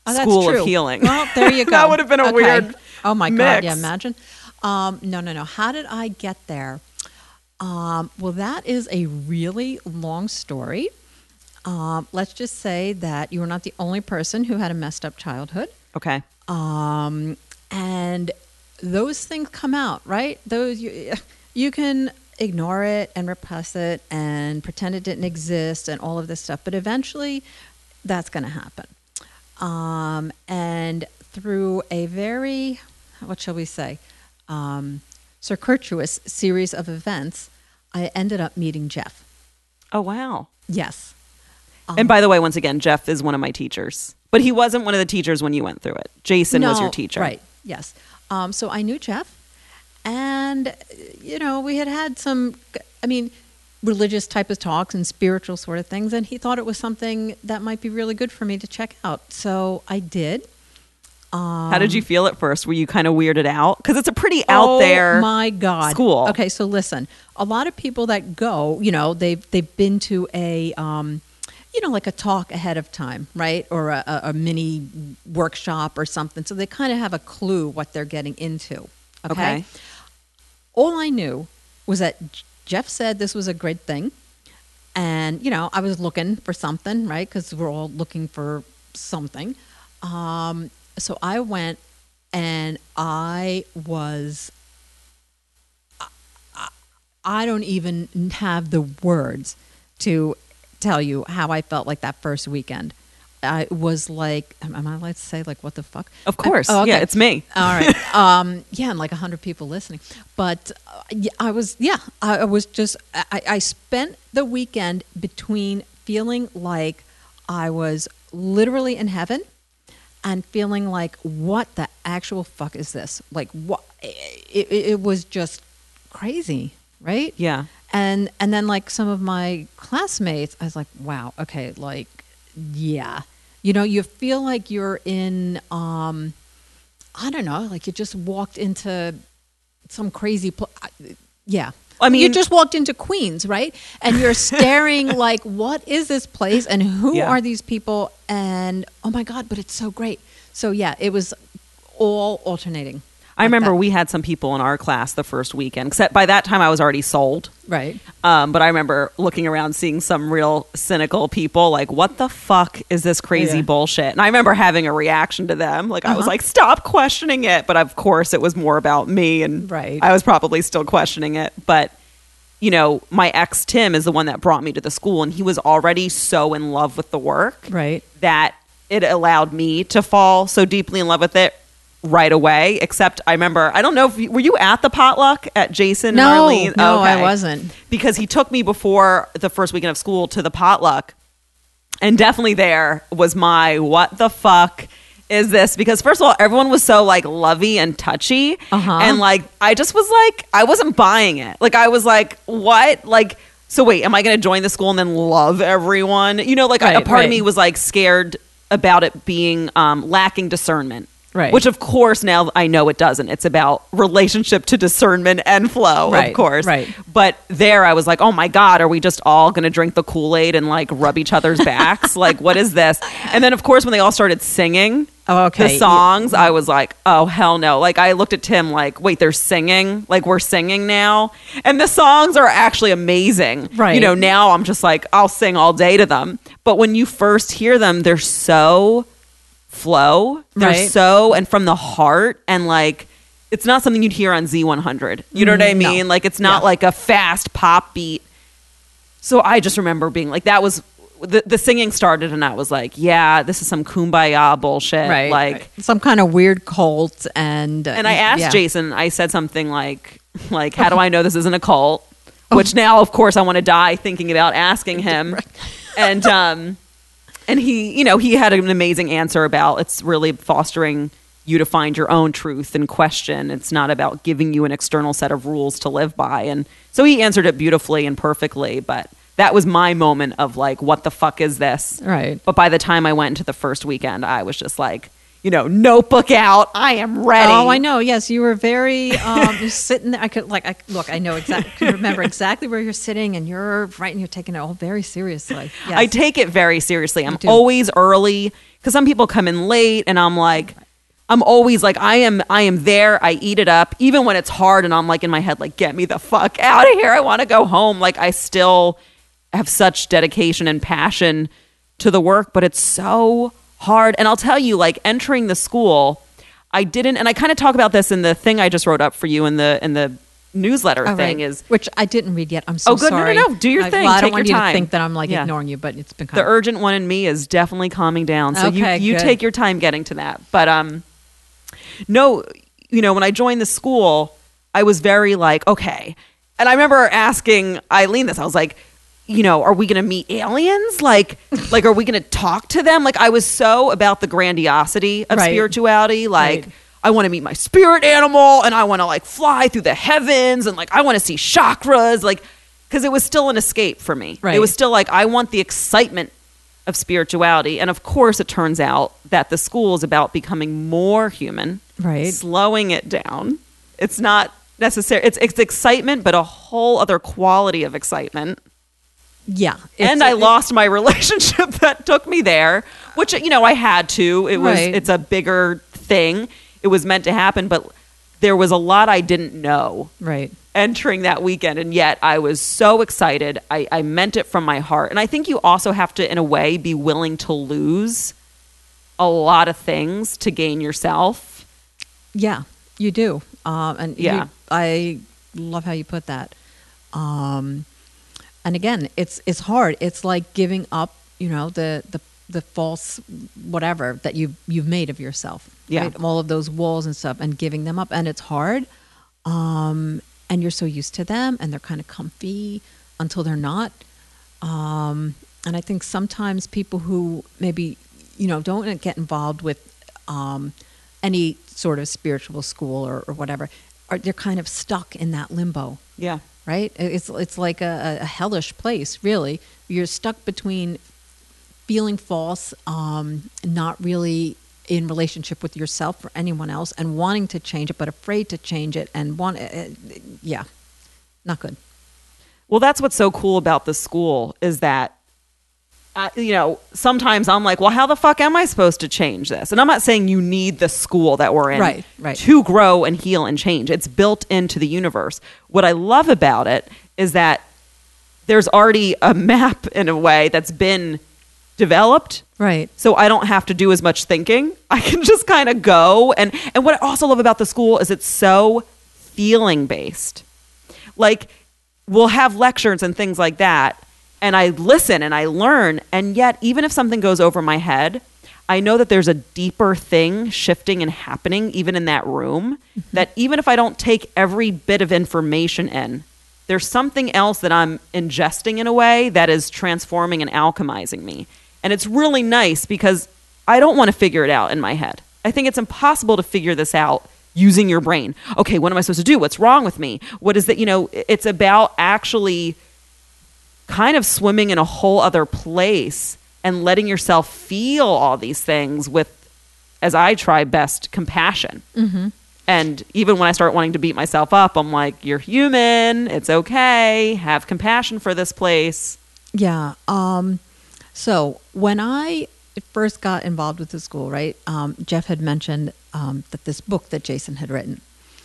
Oh, that's school true. of healing. Well, there you go. That would have been a Okay. weird Oh my mix. God! Yeah, imagine. Um, no, no, no. How did I get there? Um, well, that is a really long story. Um, let's just say that you were not the only person who had a messed up childhood. Okay. Um, and those things come out, right? Those you, you can ignore it and repress it and pretend it didn't exist and all of this stuff, but eventually that's going to happen. Um, and through a very, what shall we say, um, circuitous series of events, I ended up meeting Jeff. Oh, wow. Yes. And by the way, once again, Jeff is one of my teachers. But he wasn't one of the teachers when you went through it. Jason was your teacher. Right, yes. Um, so I knew Jeff, and, you know, we had had some, I mean, religious type of talks and spiritual sort of things, and he thought it was something that might be really good for me to check out. So I did. Um, How did you feel at first? Were you kind of weirded out? Because it's a pretty out there oh my God. school. Okay, so listen, a lot of people that go, you know, they've, they've been to a... Um, you know, like a talk ahead of time, right? Or a, a, a mini workshop or something. So they kind of have a clue what they're getting into. Okay? Okay. All I knew was that Jeff said this was a great thing. And, you know, I was looking for something, right? Because we're all looking for something. Um, so I went and I was, I, I don't even have the words to tell you how I felt like that first weekend. I was like, am I allowed to say like, what the fuck? Of course. I, oh, okay. Yeah, it's me. All right. Um, yeah, and like a hundred people listening. But uh, yeah, I was, yeah, I, I was just, I, I spent the weekend between feeling like I was literally in heaven and feeling like, what the actual fuck is this? Like, what? It, it, it was just crazy, right? Yeah. And and then like some of my classmates, I was like, wow, okay, like, yeah. You know, you feel like you're in, um, I don't know, like you just walked into some crazy, pl- yeah. I mean, you just walked into Queens, right? And you're staring like, what is this place? And who Yeah. are these people? And oh my God, but it's so great. So yeah, it was all alternating. I like remember that. we had some people in our class the first weekend, except by that time I was already sold. Right. Um, but I remember looking around, seeing some real cynical people like, what the fuck is this crazy Yeah. bullshit? And I remember having a reaction to them. Like, I was Uh-huh. like, stop questioning it. But of course, it was more about me. And Right. I was probably still questioning it. But, you know, my ex, Tim, is the one that brought me to the school. And he was already so in love with the work Right. that it allowed me to fall so deeply in love with it right away. Except I remember, I don't know if you, were you at the potluck at Jason and No, Arlene? no, Okay. I wasn't. Because he took me before the first weekend of school to the potluck, and definitely there was my what the fuck is this? Because first of all, everyone was so like lovey and touchy, Uh-huh. and like I just was like, I wasn't buying it. Like I was like, what? Like, so wait, am I going to join the school and then love everyone? You know, like a- a Right, part right. of me was like scared about it being um, lacking discernment. Right. Which, of course, now I know it doesn't. It's about relationship to discernment and flow, Right, of course. right. But there I was like, oh my God, are we just all going to drink the Kool-Aid and like rub each other's backs? Like, what is this? And then, of course, when they all started singing Oh, okay. the songs, I was like, oh, hell no. Like, I looked at Tim like, wait, they're singing? Like, we're singing now? And the songs are actually amazing. Right. You know, now I'm just like, I'll sing all day to them. But when you first hear them, they're so flow. They're Right. so, and from the heart, and like, it's not something you'd hear on Z one hundred. You know what I Mm, no. mean? Like, it's not Yeah. like a fast pop beat. So I just remember being like, that was, the, the singing started, and I was like, yeah, this is some kumbaya bullshit. Right. Like, right. some kind of weird cult. And, uh, and I asked yeah. Jason, I said something like, like, how do I know this isn't a cult? Which now, of course, I want to die thinking about asking him. And, um, and he, you know, he had an amazing answer about it's really fostering you to find your own truth and question. It's not about giving you an external set of rules to live by. And so he answered it beautifully and perfectly. But that was my moment of like, what the fuck is this? Right. But by the time I went into the first weekend, I was just like, you know, notebook out. I am ready. Oh, I know. Yes, you were very um, you're sitting there. I could like, I look. I know exactly. Could remember exactly where you're sitting, and you're right, and you're taking it all very seriously. Yes. I take it very seriously. I'm do. always early Because some people come in late and I'm like, I'm always like, I am, I am there. I eat it up, even when it's hard. And I'm like in my head, like, get me the fuck out of here. I want to go home. Like I still have such dedication and passion to the work, but it's so hard. And I'll tell you, like entering the school, I didn't, and I kind of talk about this in the thing I just wrote up for you in the, in the newsletter Oh, thing right. is, which I didn't read yet. I'm so oh, good. sorry. No, no, no. Do your I, thing. Well, I don't Take want your you time. to think that I'm like Yeah. ignoring you, but it's been kind the of urgent one in me is definitely calming down. So Okay, you, you good. take your time getting to that. But, um, no, you know, when I joined the school, I was very like, okay. And I remember asking Eileen this. I was like, you know, are we going to meet aliens? Like, like, are we going to talk to them? Like, I was so about the grandiosity of Right. spirituality. Like, Right. I want to meet my spirit animal and I want to like fly through the heavens and like, I want to see chakras. Like, because it was still an escape for me. Right. It was still like, I want the excitement of spirituality. And of course, it turns out that the school is about becoming more human, Right. slowing it down. It's not necessary. It's, it's excitement, but a whole other quality of excitement. yeah. And It's- I lost my relationship that took me there, which, you know, I had to. It was, Right. it's a bigger thing. It was meant to happen, but there was a lot I didn't know Right. entering that weekend. And yet I was so excited. I, I meant it from my heart. And I think you also have to, in a way, be willing to lose a lot of things to gain yourself. Yeah, you do. Um, and Yeah. you, I love how you put that. Um, and again, it's it's hard. It's like giving up, you know, the the, the false whatever that you you've made of yourself. Yeah. Right? All of those walls and stuff, and giving them up, and it's hard. Um, and you're so used to them, and they're kind of comfy until they're not. Um, and I think sometimes people who maybe, you know, don't get involved with um, any sort of spiritual school or, or whatever, are they're kind of stuck in that limbo, Yeah. right? It's it's like a, a hellish place, really. You're stuck between feeling false, um, not really in relationship with yourself or anyone else, and wanting to change it, but afraid to change it, and want, uh, yeah, not good. Well, that's what's so cool about the school is that, uh, you know, sometimes I'm like, well, how the fuck am I supposed to change this? And I'm not saying you need the school that we're in Right, right. to grow and heal and change. It's built into the universe. What I love about it is that there's already a map in a way that's been developed. Right. So I don't have to do as much thinking. I can just kind of go. And, and what I also love about the school is it's so feeling based. Like, we'll have lectures and things like that, and I listen and I learn, and yet even if something goes over my head, I know that there's a deeper thing shifting and happening even in that room, mm-hmm. that even if I don't take every bit of information in, there's something else that I'm ingesting in a way that is transforming and alchemizing me. And it's really nice because I don't want to figure it out in my head. I think it's impossible to figure this out using your brain. Okay, what am I supposed to do? What's wrong with me? What is that? You know, it's about actually kind of swimming in a whole other place and letting yourself feel all these things with, as I try best, compassion. Mm-hmm. And even when I start wanting to beat myself up, I'm like, you're human. It's okay. Have compassion for this place. Yeah. Um, so when I first got involved with the school, right, um, Jeff had mentioned um, that this book that Jason had written.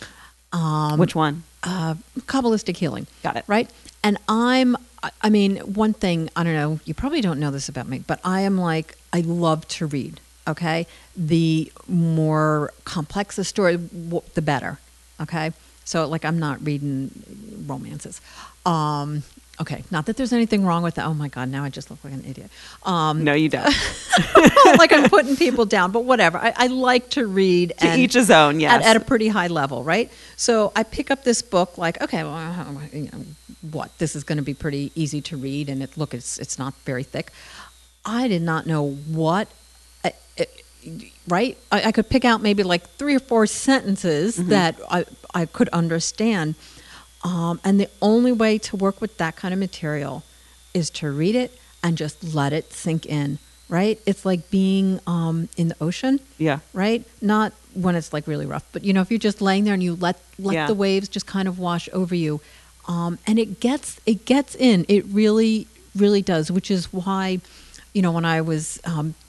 Um, Which one? Uh, Kabbalistic Healing. Got it. Right? And I'm, I- I mean, one thing, I don't know, you probably don't know this about me, but I am like, I love to read, okay? The more complex the story, w- the better, okay? So, like, I'm not reading romances. Um, okay, not that there's anything wrong with that. Oh, my God, now I just look like an idiot. Um, No, you don't. like I'm putting people down, but whatever. I, I like to read. To and each his own, yes. At, at a pretty high level, right? So I pick up this book like, okay, well, uh, you know, what? This is going to be pretty easy to read, and it look, it's it's not very thick. I did not know what, uh, uh, right? I, I could pick out maybe like three or four sentences Mm-hmm. that I, I could understand. Um, and the only way to work with that kind of material is to read it and just let it sink in, right? It's like being um, in the ocean, Yeah. right? Not when it's like really rough, but you know, if you're just laying there and you let let Yeah. the waves just kind of wash over you, um, and it gets it gets in. It really really does, which is why, you know, when I was um,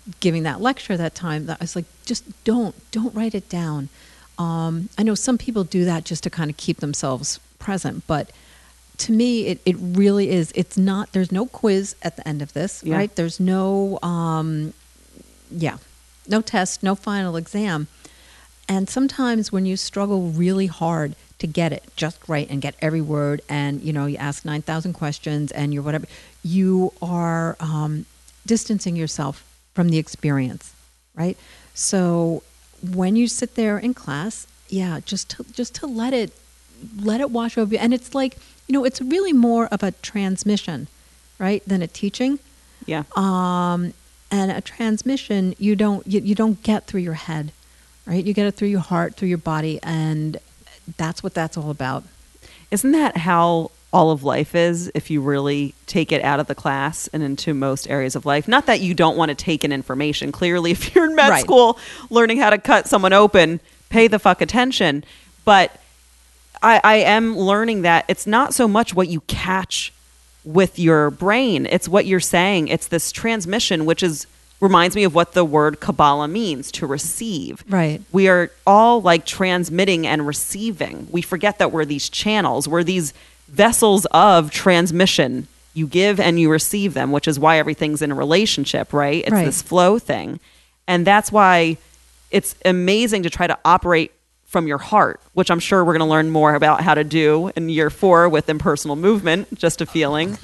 giving that lecture that time, that I was like, just don't, don't write it down. Um, I know some people do that just to kind of keep themselves present, but to me, it, it really is. It's not, there's no quiz at the end of this, Yeah. right? There's no, um, yeah, no test, no final exam. And sometimes when you struggle really hard to get it just right and get every word, and, you know, you ask nine thousand questions and you're whatever, you are um, distancing yourself from the experience, right? So when you sit there in class, yeah, just to, just to let it let it wash over you. And it's like, you know, it's really more of a transmission, right, than a teaching. Yeah. Um, and a transmission, you don't you, you don't get through your head, right? You get it through your heart, through your body, and that's what that's all about. Isn't that how all of life is if you really take it out of the class and into most areas of life? Not that you don't want to take in information. Clearly, if you're in med Right. school learning how to cut someone open, pay the fuck attention. But I, I am learning that it's not so much what you catch with your brain. It's what you're saying. It's this transmission, which is reminds me of what the word Kabbalah means, to receive. Right. We are all like transmitting and receiving. We forget that we're these channels. We're these vessels of transmission. You give and you receive them, which is why everything's in a relationship, right? It's Right. this flow thing. And that's why it's amazing to try to operate from your heart, which I'm sure we're going to learn more about how to do in year four with impersonal movement, just a feeling.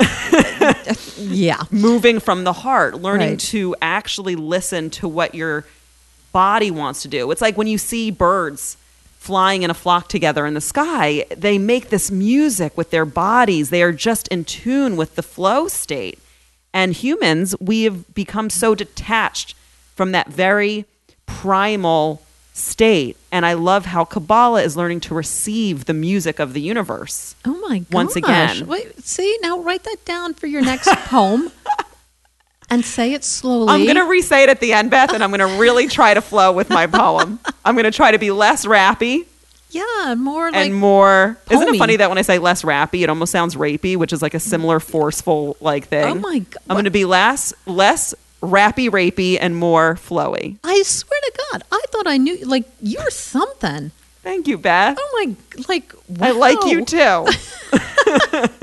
Yeah. Moving from the heart, learning Right. to actually listen to what your body wants to do. It's like when you see birds flying in a flock together in the sky, they make this music with their bodies. They are just in tune with the flow state. And humans, we have become so detached from that very primal state. And I love how Kabbalah is learning to receive the music of the universe. Oh my gosh. Once again. Wait, see, now write that down for your next poem and say it slowly. I'm going to re-say it at the end, Beth, and I'm going to really try to flow with my poem. I'm going to try to be less rappy Yeah, more like and more. Isn't it poemy. funny that when I say less rappy, it almost sounds rapey, which is like a similar forceful like thing. Oh my God. I'm going to be less less rappy, rapey, and more flowy. I swear to God, I thought I knew, like, you're something. Thank you, Beth. Oh my, like, I like you wow. too.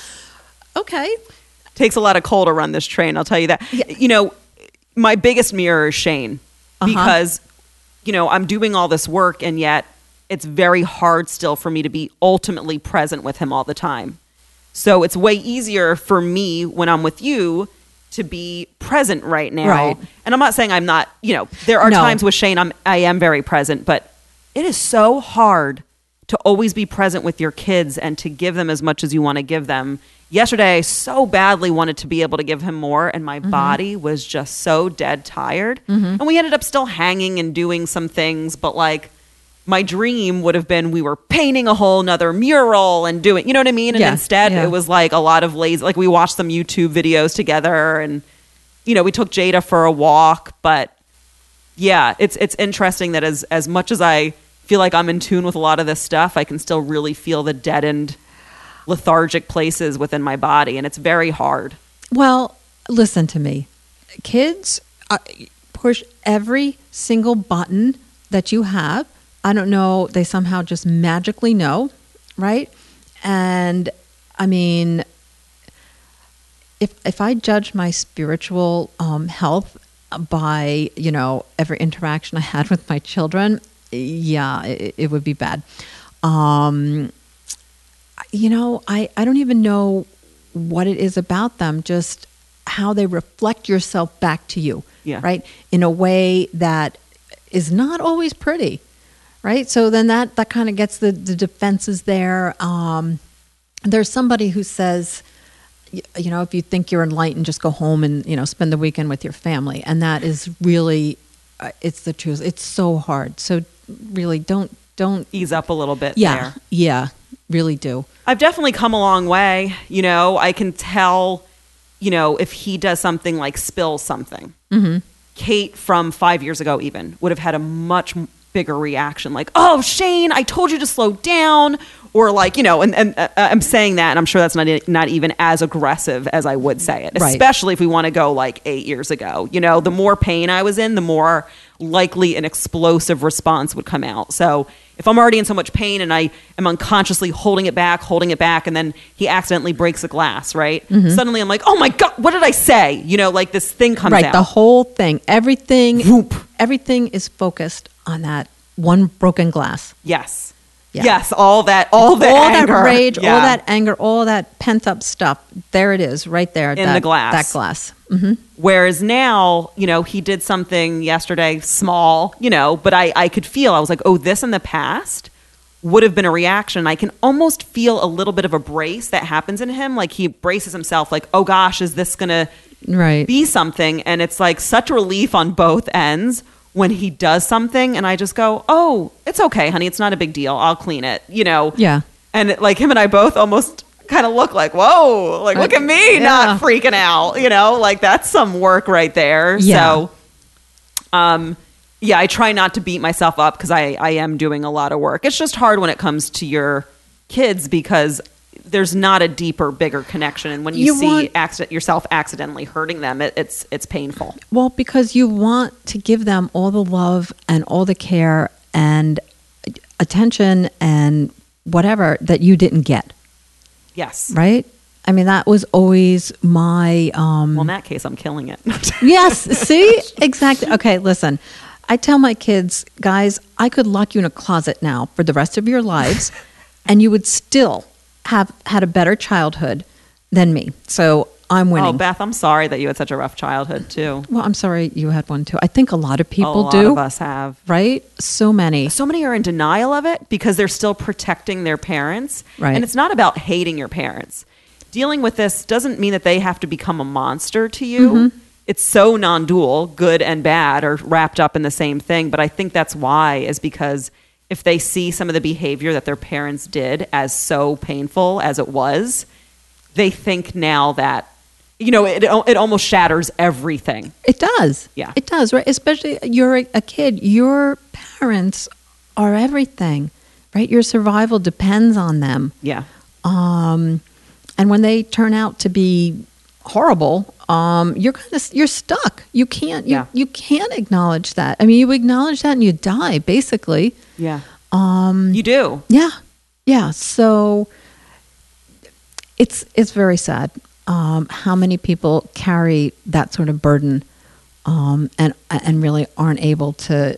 Okay. Takes a lot of coal to run this train, I'll tell you that. Yeah. You know, my biggest mirror is Shane Uh-huh. because, you know, I'm doing all this work and yet it's very hard still for me to be ultimately present with him all the time. So it's way easier for me when I'm with you to be present right now. Right. And I'm not saying I'm not, you know, there are No. times with Shane I'm I am very present, but it is so hard to always be present with your kids and to give them as much as you want to give them. Yesterday, I so badly wanted to be able to give him more, and my Mm-hmm. body was just so dead tired. And we ended up still hanging and doing some things, but like my dream would have been we were painting a whole nother mural and doing, you know what I mean? And Yeah, instead, yeah. it was like a lot of lazy, like we watched some YouTube videos together, and you know, we took Jada for a walk. But yeah, it's it's interesting that as as much as I feel like I'm in tune with a lot of this stuff, I can still really feel the deadened, lethargic places within my body, and it's very hard. Well, listen to me. Kids, uh, push every single button that you have. I don't know, they somehow just magically know, right? And I mean, if if I judge my spiritual um, health by, you know, every interaction I had with my children, yeah, it, it would be bad. Um, you know, I, I don't even know what it is about them, just how they reflect yourself back to you, Yeah. right? In a way that is not always pretty, right? So then that, that kind of gets the, the defenses there. Um, there's somebody who says, y- you know, if you think you're enlightened, just go home and, you know, spend the weekend with your family. And that is really, uh, it's the truth. It's so hard. So really don't, don't, Ease up a little bit yeah, there. yeah, really do. I've definitely come a long way. You know, I can tell, you know, if he does something like spill something. Mm-hmm. Kate from five years ago even would have had a much bigger reaction, like, oh, Shane, I told you to slow down. Or like, you know, and, and uh, I'm saying that, and I'm sure that's not not even as aggressive as I would say it, Right. especially if we want to go like eight years ago. You know, the more pain I was in, the more likely an explosive response would come out. So if I'm already in so much pain and I am unconsciously holding it back, holding it back, and then he accidentally breaks a glass, right? Mm-hmm. Suddenly I'm like, oh my God, what did I say? You know, like this thing comes Right. out. The whole thing, everything, Whoop. everything is focused on that one broken glass. Yes. Yeah. Yes, all that, all the all anger. that rage, Yeah. all that anger, all that pent up stuff. There it is, right there. In that, the glass. That glass. hmm Whereas now, you know, he did something yesterday, small, you know, but I, I could feel, I was like, oh, this in the past would have been a reaction. I can almost feel a little bit of a brace that happens in him. Like he braces himself like, oh gosh, is this going to Right. be something? And it's like such a relief on both ends when he does something. And I just go, oh, it's okay, honey. It's not a big deal. I'll clean it, you know? Yeah. And it, like him and I both almost kind of look like, whoa, like look at me Yeah. not freaking out, you know, like that's some work right there. Yeah. So, um, yeah, I try not to beat myself up because I, I am doing a lot of work. It's just hard when it comes to your kids because there's not a deeper, bigger connection. And when you, You see want- accident, yourself accidentally hurting them, it, it's it's painful. Well, because you want to give them all the love and all the care and attention and whatever that you didn't get, Yes. right? I mean, that was always my. Um, Well, in that case, I'm killing it. yes, see? Exactly. Okay, listen. I tell my kids, guys, I could lock you in a closet now for the rest of your lives, and you would still have had a better childhood than me. So I'm winning. Oh, Beth, I'm sorry that you had such a rough childhood too. Well, I'm sorry you had one too. I think a lot of A people lot do. of us have. Right? So many. So many are in denial of it because they're still protecting their parents. Right. And it's not about hating your parents. Dealing with this doesn't mean that they have to become a monster to you. Mm-hmm. It's so non-dual, good and bad are wrapped up in the same thing. But I think that's why, is because if they see some of the behavior that their parents did as so painful as it was, they think now that, you know, it, it almost shatters everything. It does. Yeah. It does, right? Especially you're a, a kid. Your parents are everything, right? Your survival depends on them. Yeah. Um, and when they turn out to be horrible, um, you're kind of you're stuck. You can't you, Yeah. you can't acknowledge that. I mean, you acknowledge that and you die, basically. Yeah. Um, you do. Yeah, yeah. So it's it's very sad um, how many people carry that sort of burden um, and and really aren't able to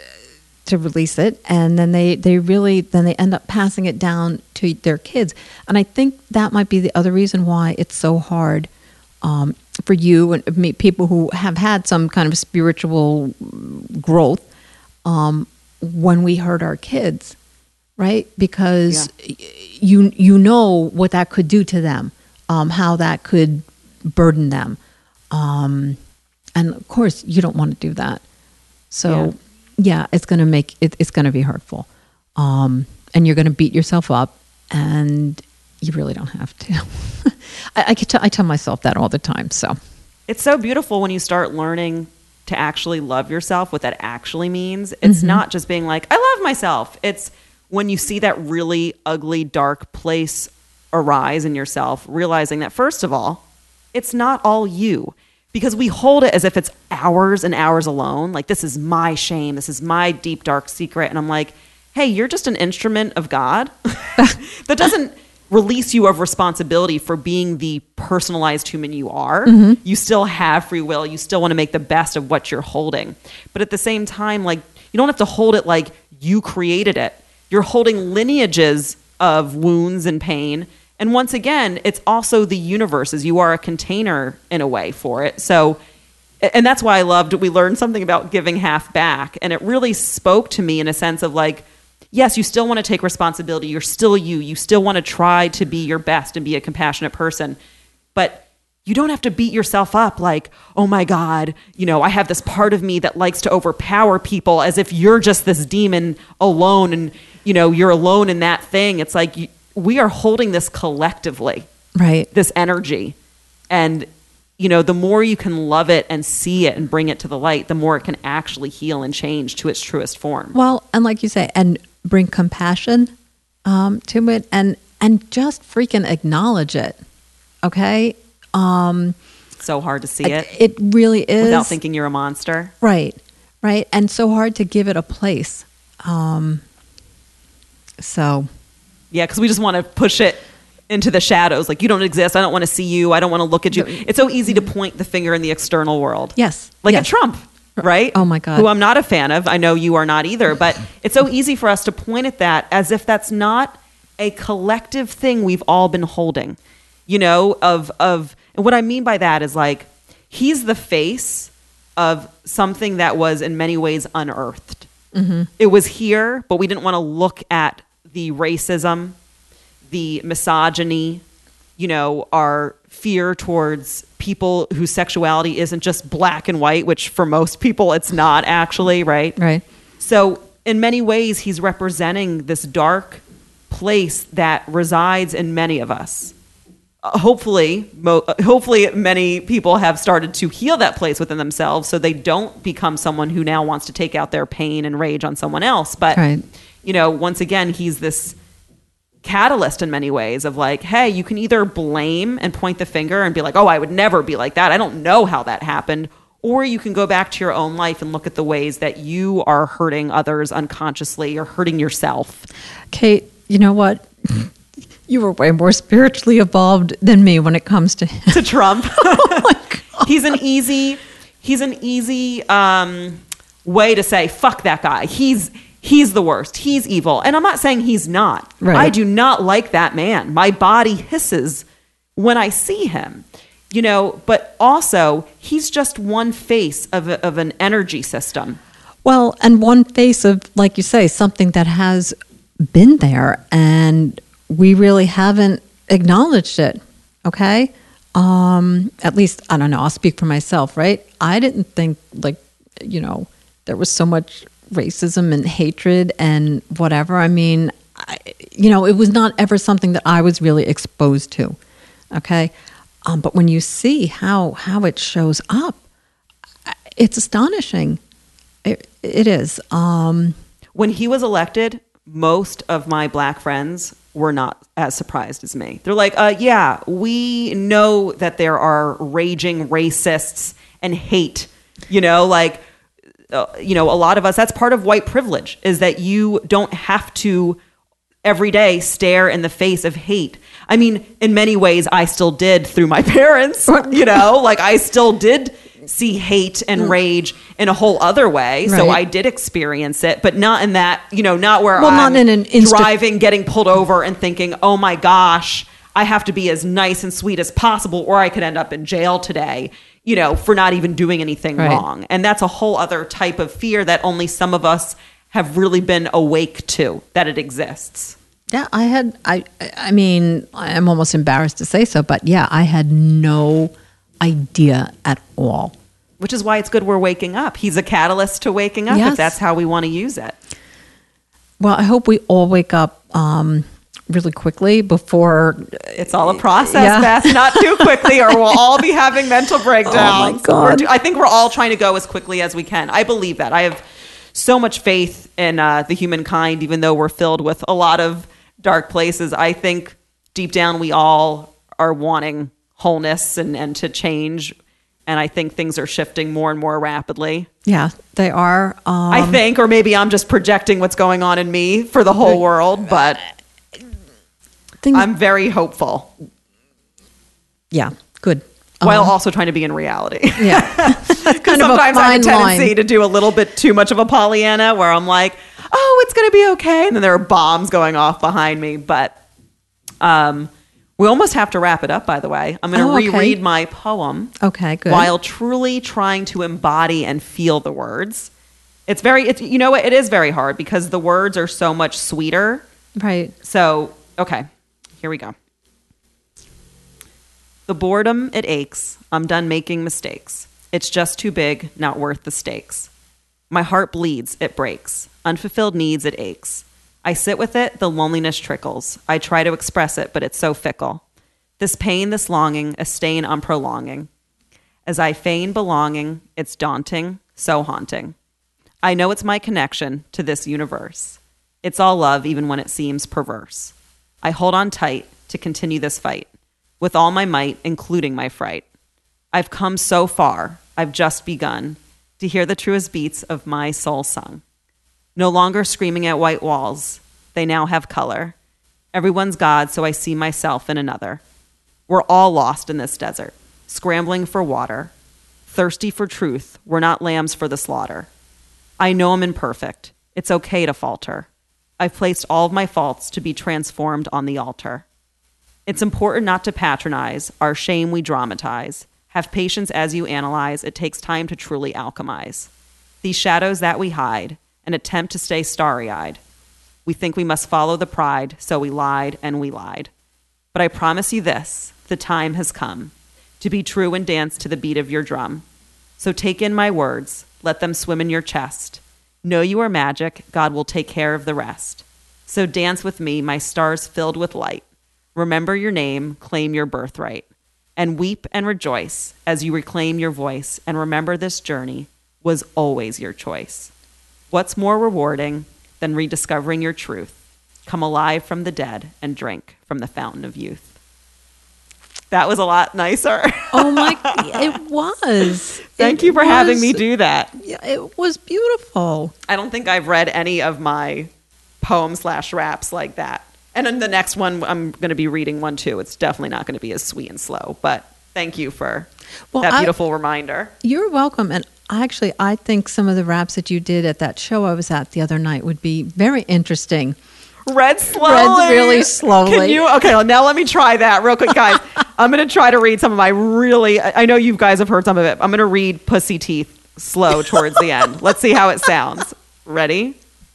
to release it, and then they they really then they end up passing it down to their kids. And I think that might be the other reason why it's so hard um, for you and me, people who have had some kind of spiritual growth um, when we hurt our kids, right? Because Yeah. you you know what that could do to them, um, how that could burden them, um, and of course you don't want to do that. So yeah, it's going to make it, it's going to be hurtful, um, and you're going to beat yourself up, and you really don't have to. I, I, could t- I tell myself that all the time. So It's so beautiful when you start learning to actually love yourself, what that actually means. It's not just being like, I love myself. It's when you see that really ugly, dark place arise in yourself, realizing that, first of all, it's not all you. Because we hold it as if it's hours and hours alone. Like, this is my shame. This is my deep, dark secret. And I'm like, hey, you're just an instrument of God. That doesn't release you of responsibility for being the personalized human you are. Mm-hmm. You still have free will. You still want to make the best of what you're holding. But at the same time, like, you don't have to hold it like you created it. You're holding lineages of wounds and pain. And once again, it's also the universe, as you are a container in a way for it. So, and that's why I loved, we learned something about giving half back. And it really spoke to me in a sense of like, yes, you still want to take responsibility. You're still you. You still want to try to be your best and be a compassionate person. But you don't have to beat yourself up like, oh my God, you know, I have this part of me that likes to overpower people as if you're just this demon alone and, you know, you're alone in that thing. It's like, you, we are holding this collectively, right, this energy. And, you know, the more you can love it and see it and bring it to the light, the more it can actually heal and change to its truest form. Well, and like you say, and bring compassion um, to it, and and just freaking acknowledge it. Okay. Um, so hard to see it. It really is. Without thinking you're a monster. Right. Right. And so hard to give it a place. Um, so. Yeah, because we just want to push it into the shadows. Like, you don't exist. I don't want to see you. I don't want to look at you. It's so easy to point the finger in the external world. Yes. Like yes. at Trump, right? Oh, my God. Who I'm not a fan of. I know you are not either. But it's so easy for us to point at that as if that's not a collective thing we've all been holding. You know, of, of, and what I mean by that is like, he's the face of something that was in many ways unearthed. Mm-hmm. It was here, but we didn't want to look at the racism, the misogyny, you know, our fear towards people whose sexuality isn't just black and white, which for most people it's not actually, right? Right. So in many ways, he's representing this dark place that resides in many of us. Uh, hopefully, mo- hopefully many people have started to heal that place within themselves so they don't become someone who now wants to take out their pain and rage on someone else. But, right. you know, once again, he's this catalyst in many ways of like, hey, you can either blame and point the finger and be like, oh, I would never be like that. I don't know how that happened. Or you can go back to your own life and look at the ways that you are hurting others unconsciously or hurting yourself. Kate, you know what? You were way more spiritually evolved than me when it comes to him. To Trump. Oh my God. He's an easy, he's an easy um, way to say, fuck that guy. He's he's the worst. He's evil. And I'm not saying he's not. Right. I do not like that man. My body hisses when I see him. You know, but also he's just one face of a, of an energy system. Well, and one face of, like you say, something that has been there and we really haven't acknowledged it. Okay. Um, at least, I don't know, I'll speak for myself, right? I didn't think like, you know, there was so much racism and hatred and whatever. I mean, I, you know, it was not ever something that I was really exposed to. Okay. Um, but when you see how, how it shows up, it's astonishing. It, it is. Um, when he was elected, most of my black friends were not as surprised as me. They're like, uh, yeah, we know that there are raging racists and hate, you know, like, uh, you know, a lot of us, that's part of white privilege, is that you don't have to every day stare in the face of hate. I mean, in many ways, I still did through my parents, you know, like I still did see hate and rage in a whole other way. Right. So I did experience it, but not in that, you know, not where well, I'm not in an insta- driving, getting pulled over and thinking, oh my gosh, I have to be as nice and sweet as possible or I could end up in jail today, you know, for not even doing anything right. wrong. And that's a whole other type of fear that only some of us have really been awake to, that it exists. Yeah, I had, I, I mean, I'm almost embarrassed to say so, but yeah, I had no idea at all. Which is why it's good we're waking up. He's a catalyst to waking up yes. if that's how we want to use it. Well, I hope we all wake up um, really quickly before... It's all a process, yeah. Beth. Not too quickly or we'll all be having mental breakdowns. Oh, my God. We're, I think we're all trying to go as quickly as we can. I believe that. I have so much faith in uh, the humankind, even though we're filled with a lot of dark places. I think deep down we all are wanting wholeness and, and to change. And I think things are shifting more and more rapidly. Yeah, they are. Um, I think, or maybe I'm just projecting what's going on in me for the whole world, but things, I'm very hopeful. Yeah, good. While um, also trying to be in reality. Yeah. Because sometimes I have a tendency line. to do a little bit too much of a Pollyanna where I'm like, oh, it's going to be okay. And then there are bombs going off behind me. But um, we almost have to wrap it up, by the way. I'm going to oh, okay. reread my poem. Okay, good. While truly trying to embody and feel the words. It's very, it's, you know what? It is very hard because the words are so much sweeter. Right. So, okay, here we go. The boredom, it aches. I'm done making mistakes. It's just too big, not worth the stakes. My heart bleeds, it breaks. Unfulfilled needs, it aches. I sit with it, the loneliness trickles. I try to express it, but it's so fickle. This pain, this longing, a stain I'm prolonging. As I feign belonging, it's daunting, so haunting. I know it's my connection to this universe. It's all love, even when it seems perverse. I hold on tight to continue this fight, with all my might, including my fright. I've come so far, I've just begun to hear the truest beats of my soul sung. No longer screaming at white walls, they now have color. Everyone's God, so I see myself in another. We're all lost in this desert, scrambling for water, thirsty for truth. We're not lambs for the slaughter. I know I'm imperfect. It's okay to falter. I've placed all of my faults to be transformed on the altar. It's important not to patronize. Our shame we dramatize. Have patience as you analyze. It takes time to truly alchemize. These shadows that we hide, an attempt to stay starry-eyed. We think we must follow the pride, so we lied and we lied. But I promise you this, the time has come to be true and dance to the beat of your drum. So take in my words, let them swim in your chest. Know you are magic, God will take care of the rest. So dance with me, my stars filled with light. Remember your name, claim your birthright. And weep and rejoice as you reclaim your voice. And remember this journey was always your choice. What's more rewarding than rediscovering your truth? Come alive from the dead and drink from the fountain of youth. That was a lot nicer. Oh my, it was. Thank It you for having me was- do that. Yeah, it was beautiful. I don't think I've read any of my poems slash raps like that. And then the next one, I'm going to be reading one too. It's definitely not going to be as sweet and slow, but thank you for Well, that I- beautiful reminder. You're welcome. And actually, I think some of the raps that you did at that show I was at the other night would be very interesting. Read slowly. Read really slowly. Can you? Okay, well, now let me try that real quick, guys. I'm going to try to read some of my really, I I know you guys have heard some of it. I'm going to read Pussy Teeth slow towards the end. Let's see how it sounds. Ready?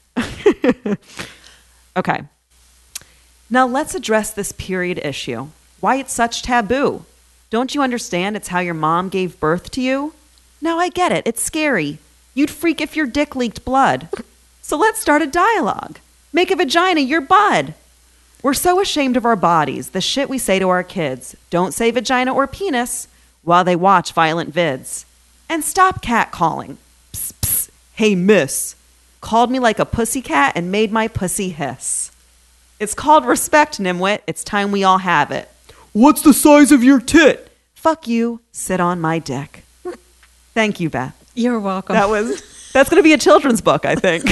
Okay. Now let's address this period issue. Why it's such taboo. Don't you understand it's how your mom gave birth to you? Now I get it. It's scary. You'd freak if your dick leaked blood. So let's start a dialogue. Make a vagina your bud. We're so ashamed of our bodies, the shit we say to our kids. Don't say vagina or penis while they watch violent vids. And stop catcalling. Psst, psst. Hey, miss. Called me like a pussycat and made my pussy hiss. It's called respect, Nimwit. It's time we all have it. What's the size of your tit? Fuck you. Sit on my dick. Thank you, Beth. You're welcome. That was... That's going to be a children's book, I think.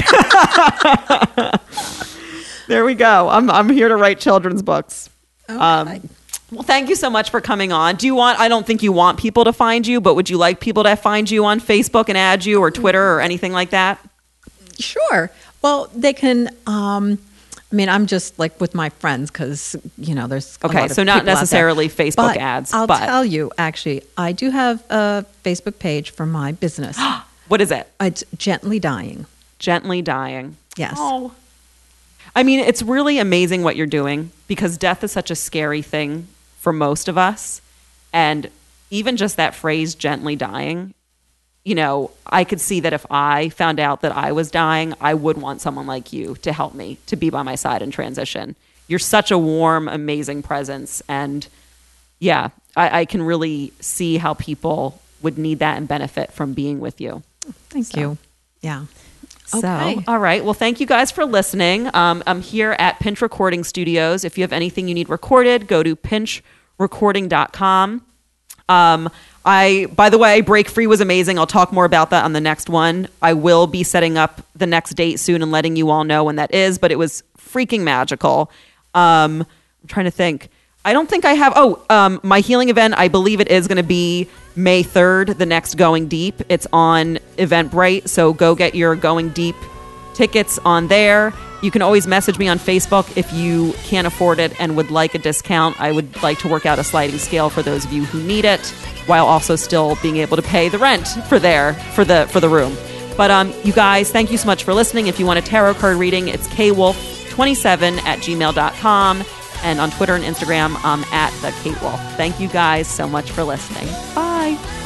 There we go. I'm I'm here to write children's books. Okay. Um, well, thank you so much for coming on. Do you want, I don't think you want people to find you, but would you like people to find you on Facebook and add you or Twitter or anything like that? Sure. Well, they can. Um, I mean, I'm just like with my friends because you know there's a Okay, lot of so not people out there. necessarily Facebook But ads, I'll but- tell you, actually, I do have a Facebook page for my business. What is it? It's Gently Dying. Gently Dying. Yes. Oh. I mean, it's really amazing what you're doing because death is such a scary thing for most of us. And even just that phrase, gently dying, you know, I could see that if I found out that I was dying, I would want someone like you to help me, to be by my side in transition. You're such a warm, amazing presence. And yeah, I, I can really see how people would need that and benefit from being with you. Thank So. you. Yeah. So, Okay. all right. Well, thank you guys for listening. Um, I'm here at Pinch Recording Studios. If you have anything you need recorded, go to pinch recording dot com. Um, I, by the way, Break Free was amazing. I'll talk more about that on the next one. I will be setting up the next date soon and letting you all know when that is, but it was freaking magical. Um, I'm trying to think. I don't think I have. Oh, um, my healing event, I believe it is going to be May third, the next Going Deep. It's on Eventbrite, so go get your Going Deep tickets on there. You can always message me on Facebook if you can't afford it and would like a discount. I would like to work out a sliding scale for those of you who need it, while also still being able to pay the rent for there for the for the room. But um, you guys, thank you so much for listening. If you want a tarot card reading, it's k wolf twenty-seven at gmail dot com. And on Twitter and Instagram, I'm at the Kate Wolf. Thank you guys so much for listening. Bye.